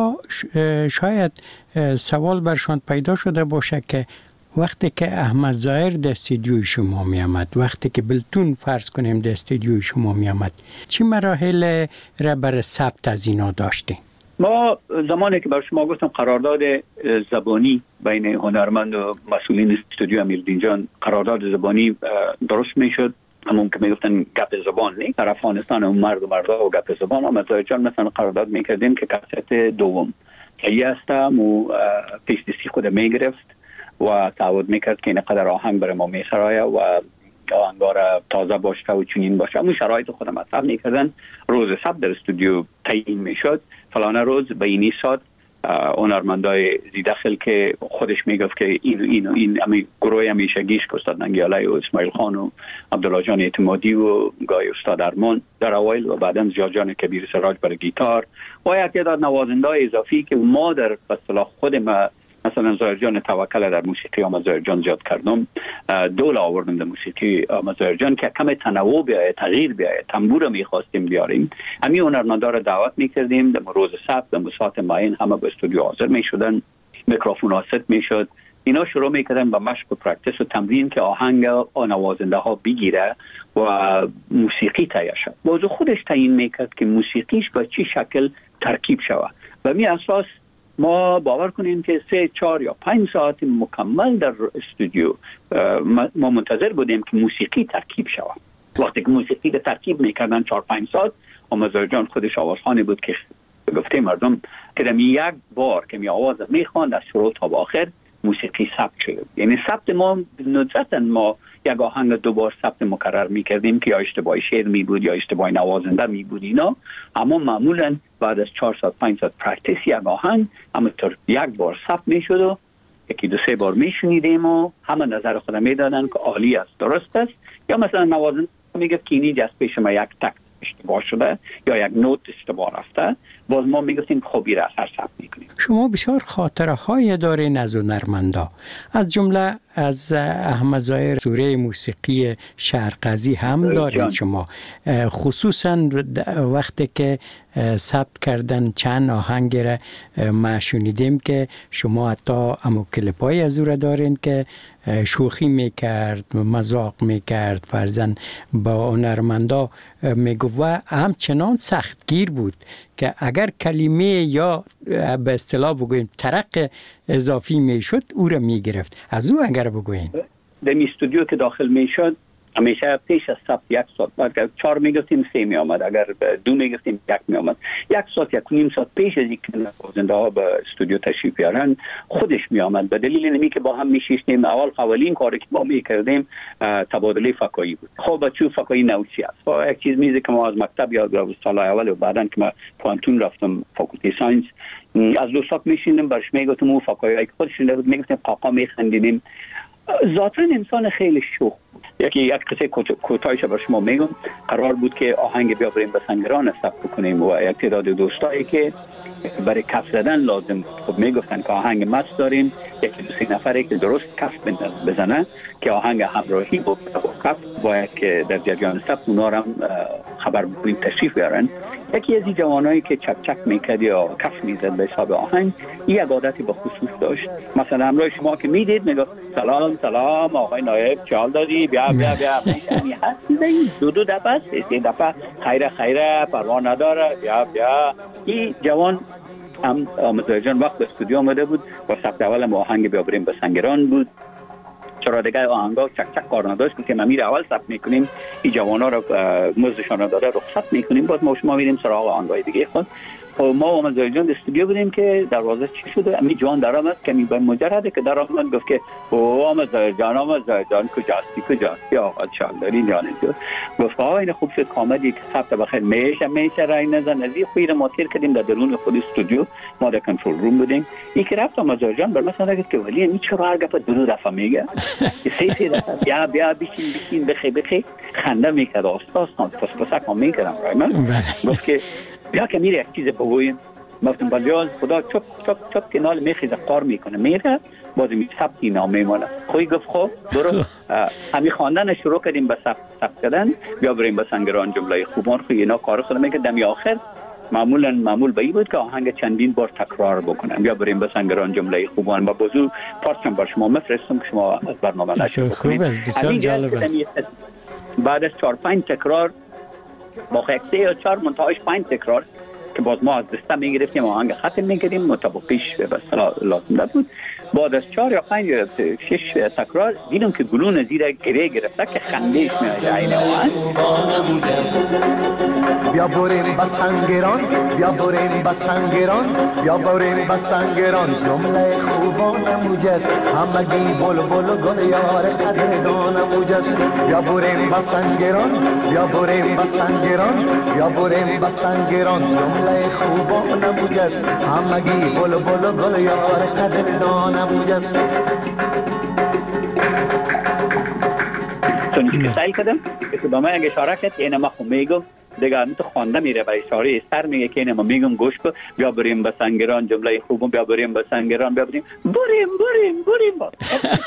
شاید سوال برشان پیدا شده باشه که وقتی که احمد ظاهر در استودیوی شما می آمد، وقتی که بلتون فرض کنیم در استودیوی شما می آمد، چه مراحل را برای ثبت از اینا داشتیم؟ ما زمانی که بر شما گفتم قرارداد زبانی بین هنرمند و مسئولین استودیو امیرالدین جان، قرارداد زبانی درست می شد، همون که می گفتن گپ زبان نه در افغانستان، اون مرد و مردا و گپ زبان. احمد ظاهر جان مثلا قرارداد می کردیم که کست دوم که یستم و پیش دستی خود می گرفت و تعهد میکرد که اینقدر آهنگ برای ما میسرایه و آهنگا را تازه باشه و چنین باشه. همون شرایط خودم مطرح میکردن. روز سبت در استودیو تعیین میشد، فلانه روز به اینی ساعت هنرمندای زیداخل که خودش میگفت که این این و این امی گروه همیشگیش که استاد ننگیاله و اسماعیل خان و عبدالله جان اعتمادی و گای استاد ارمان در اوایل و بعداً زیاد جان کبیر سراج برای گیتار و یک تعداد نوازنده اضافی که ما در اصطلاح خود ما مثلا ظاهر جان توکل در موسیقی احمد ظاهر جان زیاد کردم، دول آوردم در موسیقی احمد ظاهر جان که کم تنوع بیاید، تغییر بیاید، تنبور میخواستیم بیاریم. همین هنرمندا را دعوت میکردیم در روز سبت در ساعت معین همه به استودیو حاضر میشدن، میکروفون ها ست میشد، اینا شروع میکردن با مشق و پرکتیس و تمرین که آهنگ و نوازنده ها بگیره و موسیقی تهیه شد. بازو خودش تعیین میکرد که موسیقیش به چه شکل ترکیب شود و می اساس ما باور کنیم که سه چهار یا پنج ساعت مکمل در استودیو ما منتظر بودیم که موسیقی ترکیب شود. وقتی که موسیقی در ترکیب میکردن چهار پنج ساعت، احمد ظاهر جان خودش آوازخوانی بود که گفته مردم که در یک بار که می آواز میخواند از شروع تا به آخر موسیقی ثبت شد. یعنی ثبت ما ندرتاً ما یک آهنگ دو بار ثبت مکرر میکردیم که یا اشتباه شعر می بود یا اشتباه نوازنده می بود اینا، اما معمولاً بعد از چهار ساعت پنج ساعت پرکتیس یک آهنگ همونطور یک بار ثبت میشد و یکی دو سه بار میشنیدیم و همه نظر خود میدادن که عالی است، درست است، یا مثلا نوازنده میگه که اینی جست پیش ما یک تک اشتباه شده یا یک نوت اشتباه رفته، باز ما میگفتیم خوبی را اثر ثبت میکنیم. شما بسیار خاطره های دارین از هنرمندا، از جمله از احمد ظاهر سوره موسیقی شهرقضی هم دارین شما، خصوصا وقتی که ثبت کردن چند آهنگ را ما شنیدیم که شما حتی امو کلیپای از او را دارین که شوخی میکرد، مذاق میکرد، فرزن با هنرمندا میگو و همچنان سختگیر بود که اگر کلمه یا به اصطلاح بگوییم ترق اضافی میشد او را میگرفت. از او اگر بگوییم در استودیو که داخل میشد همیشه پیش از ثبت یک ساعت، اگر چهار میگفتیم سه می آمد، اگر دو میگفتیم یک می آمد، یک ساعت یک نیم ساعت پیش از اینکه نوازنده ها به استودیو تشریف بیارن خودش می آمد. به دلیل اینمی که با هم میشیشتیم، اول اولین کاری که ما میکردیم تبادله فکایی بود. خب بچو فکایی نوچی است و یک چیز میزه که ما از مکتب یاد گرفتیم سال اول و بعدن که ما پانتون رفتم فاکولته ساینس، از دوستات میشیندیم برش میگفتم او فکایی که خودش بود، میگفتیم قاقا میخندیدیم. ذاتاً انسان خیلی شوخ بود. یکی یک قصه کوتاهش بر شما میگم. قرار بود که آهنگ بیا بریم به سنگران ثبت کنیم و یک تعداد دوستایی که برای کف زدن لازم خب میگفتن که آهنگ مست داریم، یکی دو سه نفری که درست کف بزنه که آهنگ همراهی با کف باید که در جریان ثبت اونا هم خبر بگوین تشریف بیارن. یکی از این جوانایی که چک چک میکرد یا کف میزد به حساب آهنگ، این یک عادتی با خصوص داشت. مثلا همراه شما که میدید میگه سلام سلام آقای نایب چال دادی بیا بیا بیا یعنی هستی دو دو دفعه است، سه دفعه خیره خیره پروا نداره بیا بیا. این جوان هم احمد ظاهر جان وقت به استودیو آمده بود و ثبت اول ما آهنگ بیا بریم به سنگران بود. چرا دیگه آهنگا چک چک کار نداشت که ما میره اول ثبت میکنیم، این جوانا رو مزدشان رو داره رخصت میکنیم، باز ما شما میریم سراغ آهنگای دیگه خود. خب ما و مزایجان در استودیو بودیم که دروازه چی شده، امی جوان در آمد که می به مجرده که در آمد گفت که او مزایجان مزایجان کجاستی کجاستی آقا چالداری جانه جو گفت آقا این خوب شد کامدی که ثبت بخیر میشه میشه رای نزن از این خویر ما تیر کردیم در درون خود استودیو، ما در کنترل روم بودیم. این که رفت مزایجان بر مثلا گفت که ولی این چرا هر گپ دو دفعه میگه که سه سه دفعه بیا بیا بشین بشین بخی بخی خنده میکرد استاد پس پس کام میکردم رای من گفت که بیا که میره یک چیز بگویم. گفتم بلیاز خدا چپ چپ چپ که نال میخیزه قار میکنه میره باز می ثبت اینا میمونه. خوی گفت خب برو همین خواندن شروع کردیم به ثبت ثبت کردن، بیا بریم به سنگران جمله خوبان. خوی اینا کار خود میکرد دمی آخر معمولا معمول به این بود که آهنگ چندین بار تکرار بکنم، بیا بریم به سنگران جمله خوبان با بزرگ پارچم بر شما مفرستم که شما از برنامه نشد. خوب است، بسیار جالب است. بعد از چهار پنج تکرار با یک سه یا چهار منتهاش پنج تکرار که باز ما از دسته میگرفتیم آهنگ ختم میکردیم مطابقش به صلاح لازم بود. بعد از چهار یا پنج یا شش تکرار دیدم که گلون زیر گره گرفته که خندهش میاد عین آهنگ. بیا بریم با سنگران بیا بریم با سنگران بیا بریم با سنگران جمله خوبان موجز همگی بلبل و گل یار قدردان موجز. بیا بریم با سنگران بیا بریم با سنگران بیا بریم با سنگران جمله خوبان موجز همگی بلبل و گل یار قدردان موجز. چون که سعی کردم که به من اگه اشاره کرد که اینه ما خو میگم دیگه تو خوانده میره برای اشاره سر میگه که اینه ما میگم گوش کن بیا بریم به سنگران جمله خوبم بیا بریم به سنگران بیا بریم بریم بریم بریم با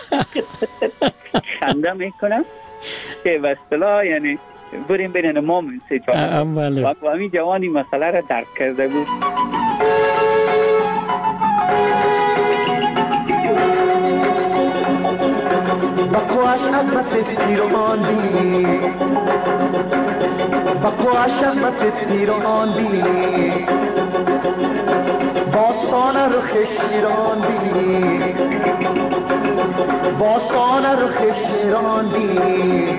خنده میکنم که به اصطلاح یعنی بریم بین ما سه چهار و همین جوانی مسئله را درک کرده بود. بکواش عظمت پیروان بینی بکواش عظمت پیروان بینی باستان رخ شیران بینی باستان رخ شیران بینی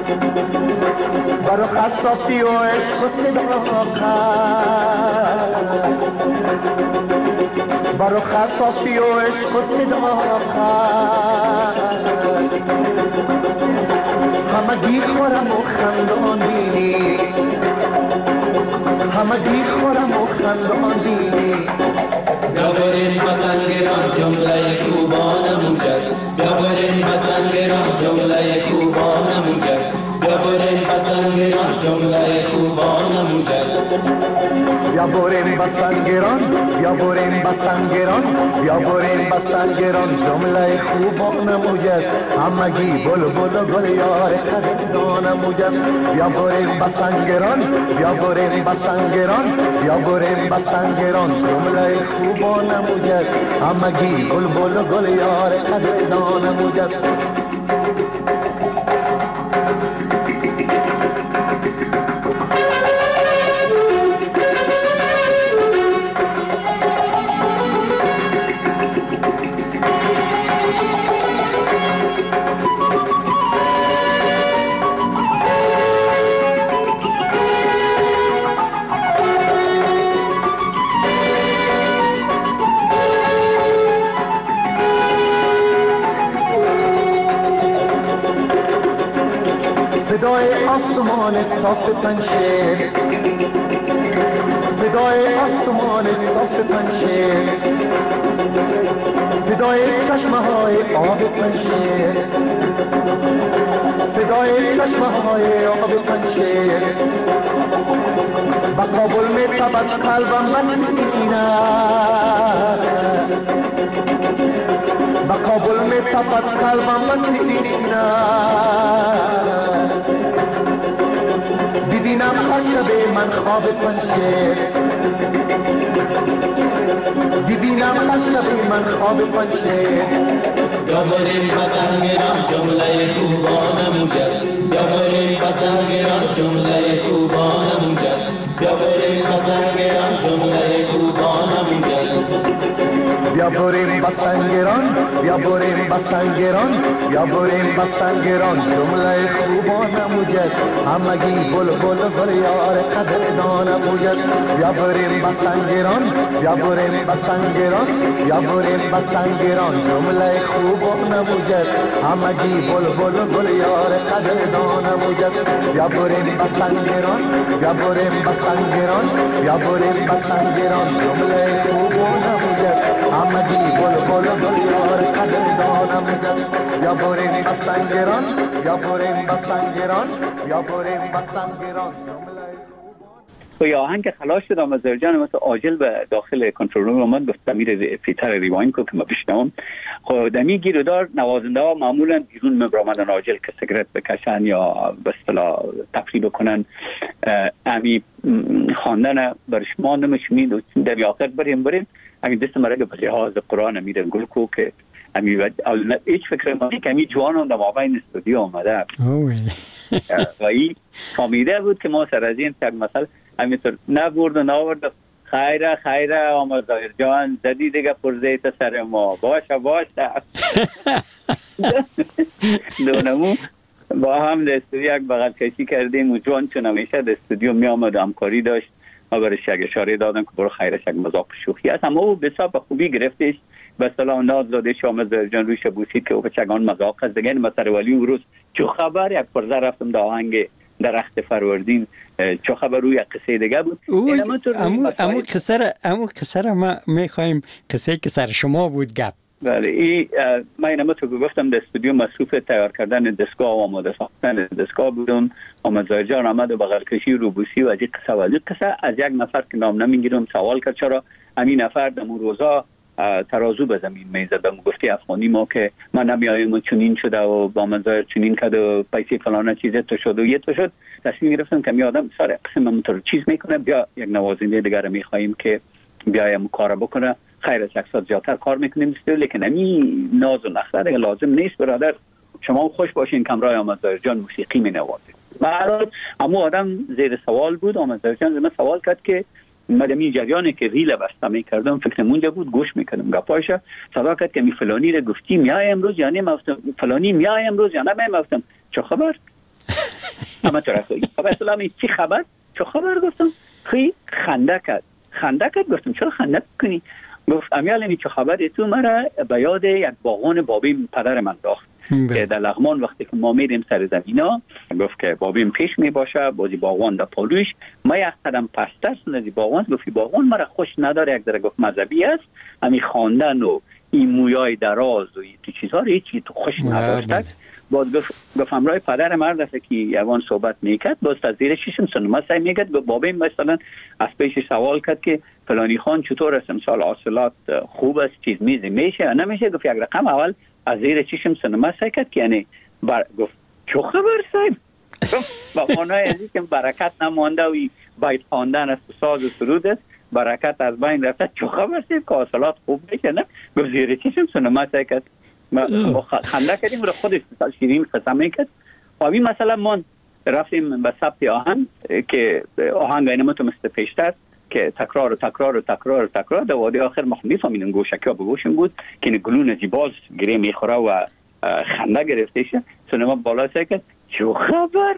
برو خصافی و عشق و صداقت برو خصافی و عشق و صداقت همگی خورم و خندان بینی همگی خورم و خندان بینی. بیا بریم با سنگران جمله خوبان موجز بیا بریم با سنگران جمله خوبان موجز بیا بریم با سنگران جمله خوبان موجز. بیا بریم با سنگران بیا بریم با سنگران بیا بریم با سنگران جمله خوبان موجز همگی بلبل و گل یار قدردان موجز. بیا بریم با سنگران بیا بریم با سنگران بیا بریم با سنگران جمله خوبان موجز همگی بلبل و گل یار قدردان موجز. فدای آسمان صاف پنشیر فدای آسمان صاف پنشیر فدای چشمه های آب پنشیر فدای چشمه های آب پنشیر با کابل می تبد قلبم مسکینه با کابل می تبد قلبم مسکینه ببینم هر شب من خواب پنشیر ببینم هر شب من خواب پنشیر. بیا بریم با سنگران جمله خوبان موجز بیا بریم با سنگران جمله خوبان موجز بیا بریم با سنگران جمله خوبان موجز. بیا بریم بسنگران بیا بریم بسنگران بیا بریم بسنگران جمله خوبان موجز همگی بل بل بل یار قدردان موجز بیا بریم بسنگران بیا بریم بسنگران بیا بریم بسنگران جمله خوبان موجز همگی بل بل بل یار قدردان موجز بیا بریم بسنگران بیا بریم بسنگران بیا بریم بسنگران جمله خوبان موجز همگی بل بل بل یار قدردان موجز بیا بریم بسنگران بیا بریم بسنگران بیا بریم بسنگران و یا آهنگ خلاص شد آمزار جان مثل عاجل به داخل کنترل روم اومد گفت دمیر فیتر ریواین کو که ما بشنوم خب دمی گیرودار نوازنده ها معمولا بیرون مبرامدن عاجل که سیگرت بکشن یا به اصطلاح تفریح بکنن امی خواندن برش ما نمیشمید و در آخر بریم بریم امی دست مرگ به لحاظ قرآن میره گل کو که امی هیچ فکر مانی که امی جوان هم در مابین استودیو آمده و این فامیده بود که ما سر از این تک مثلا همینطور نبرد و ناورد خیره خیره آمزایر جان زدی دیگه پرزیت سر ما باشه باشه دونمو با هم در استودیو یک بغل کشی کردیم و جوان چون همیشه در استودیو می آمد همکاری داشت ما برش یک اشاره دادم که برو خیرش یک مذاق شوخی است اما او بسیار به خوبی گرفتش به صلاح ناز دادش آمزایر جان روش بوسید که او چگان مذاق است دیگه مثلا ولی اون روز چو خبر یک پرزه رفتم در آهنگ درخت فروردین چه خبر روی قصه دیگه بود امو امو قصه امو قصه ما میخوایم قصه که سر شما بود گپ بله این من اینم تو گفتم در استودیو مصروف تیار کردن دستگاه و آماده ساختن دستگاه بودم آمزایر جان آمد و بغل کشی روبوسی و از این قصه و از این قصه از یک نفر که نام نمیگیرم سوال کرد چرا همین نفر در اون روزا ترازو به زمین میزد و گفتی افغانی ما که من نمیایم و چنین شده و با منظر چنین کرد و پیسی فلانه چیزه تو شد و یه تو شد تصمیم گرفتم که می آدم سر قسم همونطور چیز میکنه بیا یک نوازنده دیگر میخواییم که بیایم کار بکنه خیر از اکسات زیادتر کار میکنیم لیکن امی ناز و نخله دیگه لازم نیست برادر شما خوش باشین کمرای آمزایر جان موسیقی می نوازید برحال اما آدم زیر سوال بود آمزایر جان زمان سوال کرد که مدمی جریانی که ریل بسته میکردم فکر مونده بود گوش میکردم گپایش صدا کرد که می فلانی رو گفتی میای امروز یا نه مفتم فلانی میای امروز یا نه مفتم چه خبر اما تو رخوی خبر سلامی چی خبر چه خبر گفتم خی خنده کرد خنده کرد گفتم چرا خنده کنی گفت امیال چه خبر تو مرا به یاد یک باغان بابیم پدر من داخت که در لغمان وقتی که ما میریم سر زمینا گفت که بابیم پیش می باشه بازی باغوان در پالوش ما یک قدم پستر سنزی باغوان گفتی باغوان مرا خوش نداره یک در گفت مذهبی است همی خواندن و این مویای دراز و این چیزها رو هیچی تو خوش نداشتد باز گفت گفت همراه پدر مرد است که یوان صحبت میکرد باز تا زیر شیشم سنما سعی میکرد گفت بابیم مثلا از پیش سوال کرد که فلانی خان چطور است امسال حاصلات خوب است چیز میزی میشه یا نمیشه گفت یک رقم اول از زیر چشم سنما سعی کرد که یعنی بر... گفت چه خبر صاحب با مانای ازی که برکت نمانده و باید خواندن است ساز و سرود است برکت از بین رفته چه خبر صاحب که حاصلات خوب میشه نه گفت زیر چشم سنما سعی کرد ما خنده کردیم رو خودش شیرین قسم میکرد و این مثلا ما رفتیم به ثبت آهنگ که آهنگ اینما تو مثل پیشتر که تکرار و تکرار و تکرار و تکرار در وادی آخر ما میفهمیدیم گوشکی ها به گوشم بود که گلون زیباز گره میخوره و خنده گرفته شه سنما بالا سعی کرد چه خبر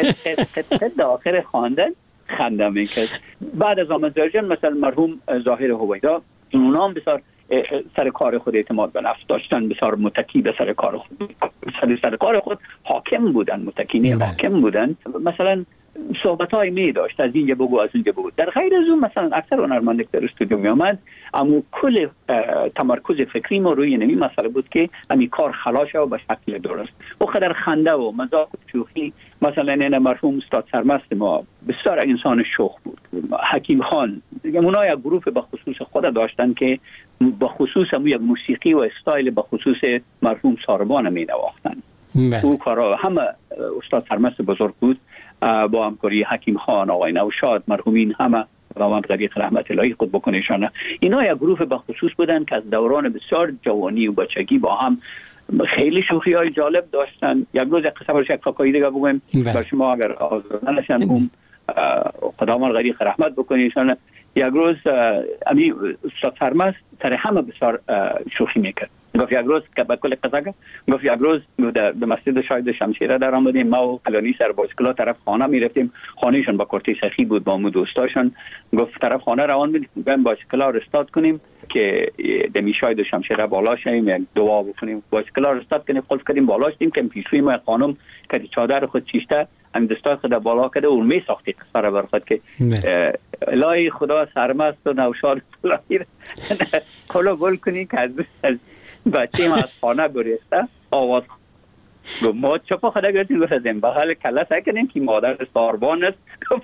قد در آخر خواندن خنده میکرد بعد از آمزایر جان مثلا مرحوم ظاهر هویدا اونا هم بسیار سر کار خود اعتماد به نفس داشتن بسیار متکی به سر کار خود سر, سر کار خود حاکم بودن متکی نه حاکم بودن مثلا صحبت های می داشت از اینجا بگو از اینجا بگو در غیر از اون مثلا اکثر هنرمند که در استودیو می آمد اما کل تمرکز فکری ما روی نمی مسئله بود که امی کار خلاص و به شکل درست و خدر خنده و مزاق و شوخی مثلا این مرحوم استاد سرمست ما بسیار انسان شوخ بود حکیم خان اونا یک گروه به خصوص خود داشتن که به خصوص هم یک موسیقی و استایل به خصوص مرحوم ساربان می نواختن او کارا همه استاد سرمست بزرگ بود با همکاری حکیم خان آقای نوشاد مرحومین همه و من طریق رحمت الهی خود بکنشانه اینا یک گروه به خصوص بودن که از دوران بسیار جوانی و بچگی با هم خیلی شوخی های جالب داشتن یک روز یک قصه برش یک فکایی دیگه بگویم بر شما اگر آزادانشن هم خدا من غریق رحمت بکنیشانه یک روز امی استاد سرمست سر همه بسیار شوخی میکرد. گفت یک روز که با کل قصه گفت یک روز در مسجد شاهد شمشیره در آمدیم، ما و کلانی سر بایسکل طرف خانه میرفتیم، خانهشون با کورتی سخی بود با مو دوستاشون. گفت طرف خانه روان بودیم بریم بایسکل ها رو استارت کنیم که دمی شاهد شمشیره بالا شیم، یک دعا بکنیم. بایسکل ها رو استارت کنیم، قلف کردیم بالا شدیم که پیشوی ما خانم که چادر خود چیشته هم دستای خود بالا کرده و می ساختی قصه رو برخواد که الهی خدا سرمست و نوشار فلانی کلو گل کنی که از بچه ما از خانه گریسته آواز گفت ما چپا خدا گرفتیم گفتیم بخال کلا سعی کنیم که مادر ساربان است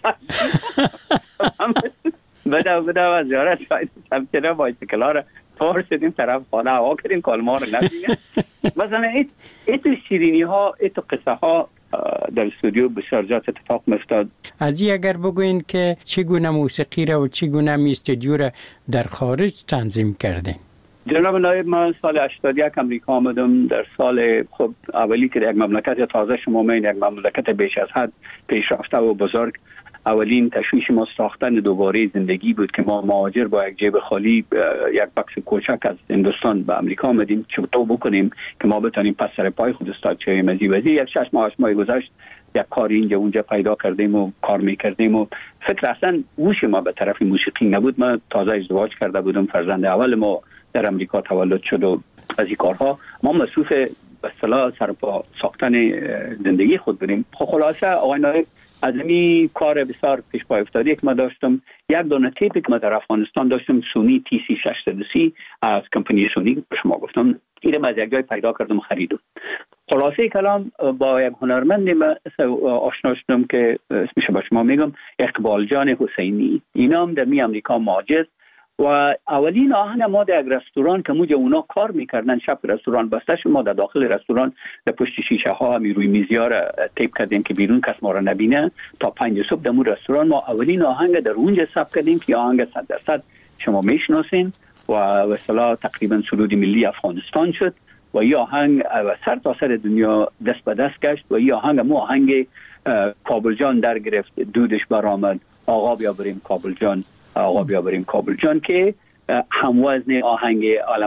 بده بده و زیارت شاید شمچنه بایسکلا رو پار شدیم طرف خانه هوا کردیم کالما رو نبینیم. مثلا ایتو شیرینی ها ایتو قصه ها در استودیو بسیار جات اتفاق میفتاد. از این اگر بگوین که چگونه موسیقی را و چگونه می استودیو را در خارج تنظیم کردین؟ جناب نایب، من سال هشتاد و یک امریکا آمدم. در سال خب اولی که یک مملکت تازه شما مین، یک مملکت بیش از حد پیشرفته و بزرگ، اولین تشویش ما ساختن دوباره زندگی بود که ما مهاجر با یک جیب خالی یک بکس کوچک از هندوستان به امریکا آمدیم چطور بکنیم که ما بتونیم پس سر پای خود استاد شویم. از این یک شش ماه هشت ماه گذشت یک کاری اینجا اونجا پیدا کردیم و کار میکردیم و فکر اصلا گوش ما به طرف موسیقی نبود. من تازه ازدواج کرده بودم، فرزند اول ما در امریکا تولد شد و از این کارها ما مصروف به اصطلاح سرپا ساختن زندگی خود بودیم. خلاصه آقای نایب، از این کار بسیار پیش پای افتادی که ما داشتم، یک دونه تیپی که ما در افغانستان داشتم، سونی تی سی ششصد و سی از کمپانی سونی به شما گفتم، اینو از یک جای پیدا کردم خریدم. خلاصه کلام با یک هنرمند آشنا شدم که اسمش با شما میگم اقبال جان حسینی. اینا هم در می امریکا مهاجر و اولین آهنگ ما در یک رستوران که موجه اونا کار میکردن، شب رستوران بسته شد، ما در داخل رستوران در پشت شیشه ها همی روی میزیا را تیپ کردیم که بیرون کس ما را نبینه. تا پنج صبح در مون رستوران ما اولین آهنگ در اونجا ثبت کردیم که آهنگ صد درصد شما میشناسین و به اصطلاح تقریبا سرود ملی افغانستان شد و این آهنگ سر تا سر دنیا دست به دست گشت و این آهنگ مو آهنگ کابل جان در گرفت، دودش برآمد، آقا بیا بریم کابل جان، آقا بیا بریم کابل جان که هموزن آهنگ عالم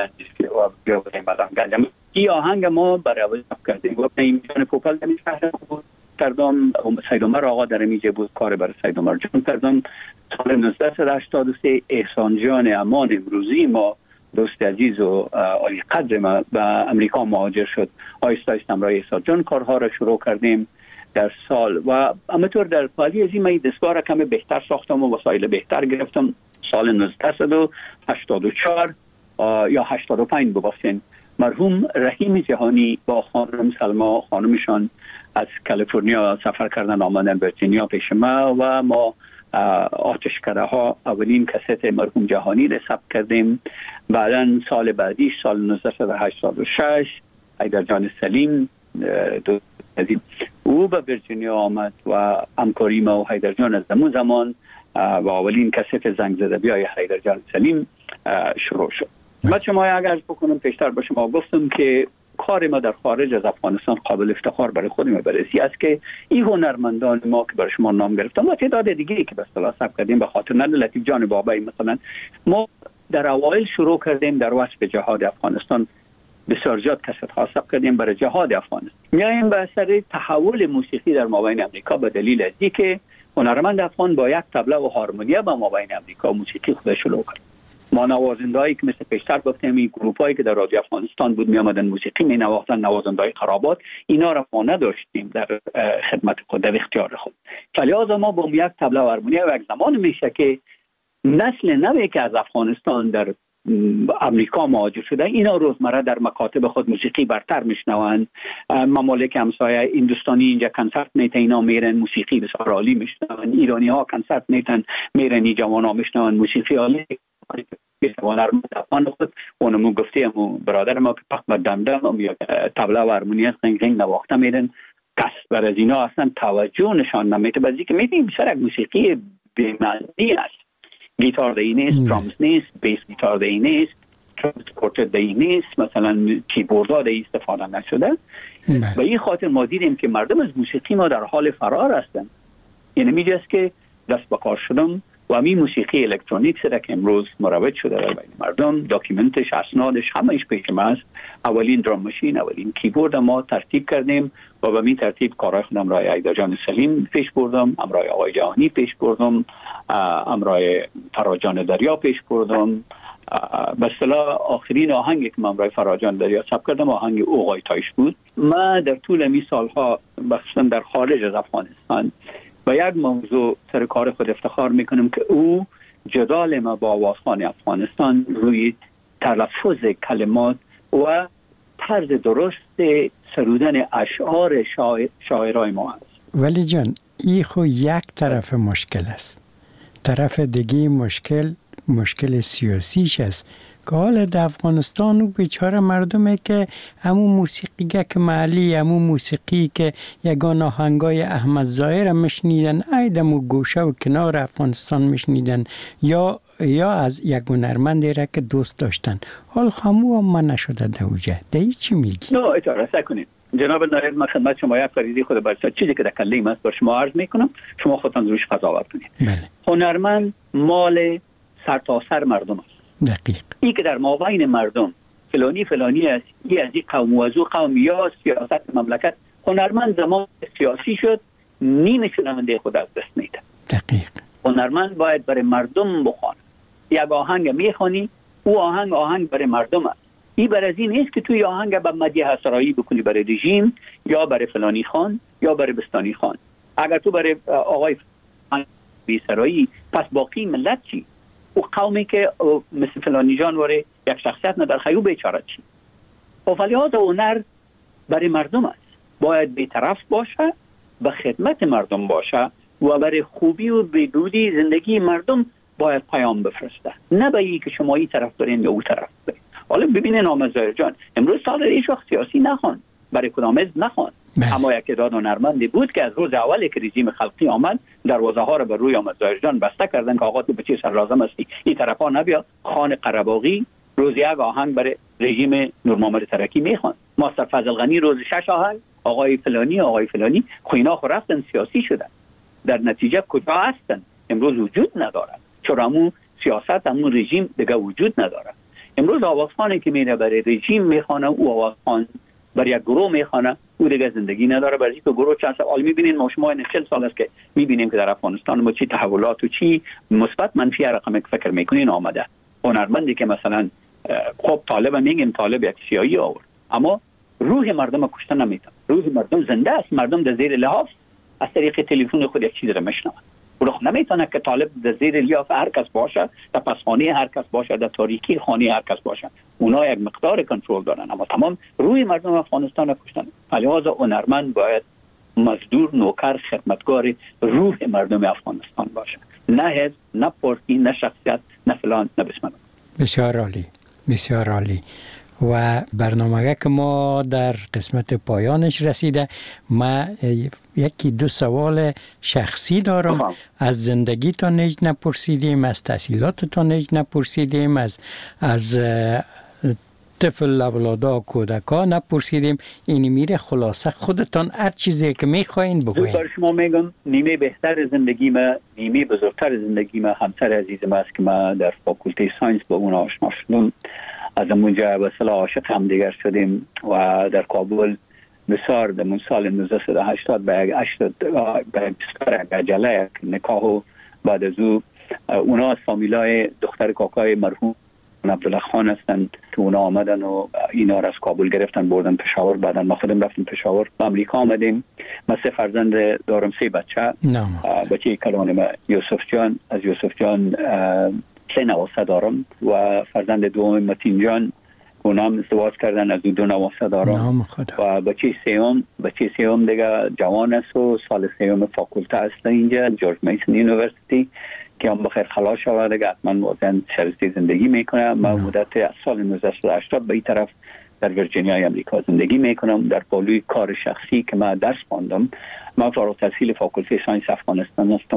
بیا بریم عالم گنج. این آهنگ ما برای کردیم. گفتم این جان پوپل در شهر بود کردم، سید عمر آقا در میجه بود کار برای سید عمر جان کردم. سال نوزده هشتاد و سه احسان جان امان امروزی ما دوست عزیز و عالی قدر ما به امریکا مهاجر شد. آیسته آیسته همراه احسان جان کارها را شروع کردیم در سال و همینطور در پالی از این من دستگاه را کمی بهتر ساختم و وسایل بهتر گرفتم. سال نوزده هشتاد و چهار یا هشتاد و پنج ببخشید مرحوم رحیم جهانی با خانم سلما خانمشان از کالیفرنیا سفر کردن آمدن ورجینیا پیش ما و ما آتشکده ها اولین کست مرحوم جهانی را ثبت کردیم. بعدا سال بعدی سال نوزده هشتاد و شش حیدر جان سلیم دو او به ورجینیا آمد و همکاری ما و حیدر جان از همون زمان و اولین کست زنگ زده بیای حیدر جان سلیم شروع شد. من شما اگر بکنم پیشتر با شما گفتم که کار ما در خارج از افغانستان قابل افتخار برای خود ما برسی است که این هنرمندان ما که برای شما نام گرفتم و تعداد دیگه که به اصطلاح ثبت کردیم به خاطر نده لطیف جان بابایی مثلا ما در اوایل شروع کردیم در وصف جهاد افغانستان بسیار زیاد کست ها ثبت کردیم برای جهاد افغانستان. میایم به اثر تحول موسیقی در مابین امریکا به دلیل از اینکه هنرمند افغان با یک طبله و هارمونیا به مابین امریکا موسیقی خودش شروع کرد. ما نوازندهایی که مثل پیشتر گفتیم این گروپایی که در رادیو افغانستان بود می آمدن موسیقی می نواختن، نوازندهای خرابات، اینا را ما نداشتیم در خدمت خود در اختیار خود. فلذا ما با یک طبله و هارمونیا و یک زمان میشه که نسل نوی که از افغانستان در امریکا مهاجر شده اینا روزمره در مکاتب خود موسیقی برتر میشنوند. ممالک همسایه هندوستانی اینجا کنسرت میتن، اینا میرن موسیقی بسیار عالی میشنوند. ایرانی ها کنسرت میتن میرن جوان ها میشنوند موسیقی عالی. هنرمند افغان خود اونمو گفتیم برادر ما که پخت دمدم یا طبله و هارمونی است قنگ قنگ نواخته میرن، کس بر از اینا اصلا توجه نشان نمیده. بعضی که میبینیم سر موسیقی بی‌معنی است، گیتار دی نیست، درامز نیست، بیس گیتار دی نیست، ترانسپورتر دی نیست، مثلا کیبوردها دی استفاده نشده. و این خاطر ما دیدیم که مردم از موسیقی ما در حال فرار هستند. یعنی میجاست که دست به کار شدم و همین موسیقی الکترونیک سره که امروز مروج شده در بین مردم، داکیومنتش، اسنادش، همهش پیش ما است. اولین درام ماشین، اولین کیبورد ما ترتیب کردیم و به این ترتیب کارهای خودم رای ایداجان سلیم پیش بردم، امرای آقای جهانی پیش بردم، امرای فراجان دریا پیش بردم. به اصطلاح آخرین آهنگی که من امرای فراجان دریا ثبت کردم آهنگ اوقای تایش بود. ما در طول می سالها بخصوصا در خارج از افغانستان و یک موضوع سر کار خود افتخار میکنم که او جدال ما با آوازخوان افغانستان روی تلفظ کلمات و طرز درست سرودن اشعار شاعر شاعرای ما است. ولی جان این خو یک طرف مشکل است، طرف دیگه مشکل مشکل سیاسیش است که حال در افغانستان و بیچاره مردمه که همون موسیقی که محلی، همون موسیقی که یگان آهنگای احمد ظاهر مشنیدن ایدم و گوشه و کنار افغانستان مشنیدن یا یا از یک هنرمندی را که دوست داشتن، حال خمو هم من نشده دوجه دهی چی میگی؟ نه اجازه سکنید جناب نایب، من خدمت شما یک فریضه خود برسد چیزی که در کلیم است بر شما عرض میکنم، شما خودتان روش قضاوت کنید. بله. هنرمند مال سر تا سر مردم است. دقیق. این که در مابین مردم فلانی فلانی است، این از این قوم و از او قوم یا سیاست مملکت، هنرمند زمان سیاسی شد نیمه شنونده خود از دست میده. دقیق. هنرمند باید برای مردم بخوانه. یک آهنگ میخوانی، او آهنگ آهنگ برای مردم است. این برای این نیست که توی آهنگ به مدیح سرایی بکنی برای رژیم یا برای فلانی خان یا برای بستانی خان. اگر تو برای آقای سرایی، پس باقی ملت چی؟ او قومی که مثل فلانی جانوره یک شخصیت نداره خیو بیچاره چی؟ و فلیات هنر برای مردم است، باید بی‌طرف باشه، به خدمت مردم باشه و برای خوبی و بدودی زندگی مردم باید پیام بفرسته، نه به این که شما این طرف برین یا او طرف برین. حالا ببینین آمد ظاهر جان امروز سال هیچ وقت سیاسی نخوان، برای کدام حزب نخوان، اما یک تعداد هنرمندی بود که از روز اولی که رژیم خلقی آمد دروازه ها رو به روی آمد ظاهر جان بسته کردن که آقا تو به چه سر لازم هستی این طرفا نبیا. خان قره‌باغی روز یک آهنگ برای رژیم نور محمد ترکی میخوان، ماستر فضل غنی روز شش آهنگ، آقای فلانی آقای فلانی خوینا خو رفتن سیاسی شدن، در نتیجه کجا هستن؟ امروز وجود ندارن، چون همون سیاست همون رژیم دیگه وجود نداره. امروز آوازخوانی که میره برای رژیم میخوانه، او آوازخوان برای یک گروه میخوانه، او دیگه زندگی نداره. برای اینکه گروه چند سال میبینین ما شما این چهل سال است که میبینیم که در افغانستان ما چی تحولات و چی مثبت منفی رقم فکر میکنین آمده. هنرمندی که مثلا خب طالب میگیم طالب یک سیایی آورد، اما روح مردم کشته نمیتونه. روح مردم زنده است، مردم در زیر لحاف از طریق تلفن خود یک چیز را میشنون. او نمیتونه که طالب در زیر لحاف هر کس باشه، در پسخانه هر کس باشه، در تاریکی خانه هر کس باشه. اونا یک مقدار کنترل دارن، اما تمام روی مردم افغانستان کشتن. لذا هنرمند باید مزدور، نوکر، خدمتگار روح مردم افغانستان باشه، نه حزب، نه پارتی، نه شخصیت، نه فلان، نه بسم الله. بسیار عالی، بسیار عالی. و برنامه که ما در قسمت پایانش رسیده، ما یکی دو سوال شخصی دارم. آه. از زندگی تا نیج نپرسیدیم، از تحصیلات تا نیج نپرسیدیم، از از طفل اولادا کودکا نپرسیدیم. اینی میره خلاصه خودتان هر چیزی که میخواین بگوین. برای شما میگم نیمه بهتر زندگی ما، نیمه بزرگتر زندگی ما همسر عزیز ما است که ما در فاکولته ساینس با اون آشنا شدم. از اونجا به اصطلاح عاشق هم دیگر شدیم و در کابل بسیار در سال نوزده صد و هشتاد به یک هشتاد به بسیار عجله یک نکاح و بعد از او اونا از فامیلای دختر کاکای مرحوم عبدالله خان هستند که اونا آمدن و اینا را از کابل گرفتن بردن پشاور. بعدا ما خودم رفتیم پشاور، با امریکا آمدیم. ما سه فرزند دارم، سه بچه. بچه کلان یوسف جان، از یوسف جان سه نواسه دارم و فرزند دوم متین جان اونام ازدواج کردن، از دو نواسه دارم. و بچه سیوم بچه سیوم دیگه جوان است و سال سیوم فاکولته است اینجا جورج میسن یونیورسیتی که هم بخیر خلاص شود دیگه حتما وزن شرستی زندگی میکنه. من مدت از سال نوزده صد و هشتاد به این طرف در ویرجینیای امریکا زندگی میکنم. در پالوی کار شخصی که من درس خواندم، من فارغ التحصیل فاکولته ساینس افغانستان هستم.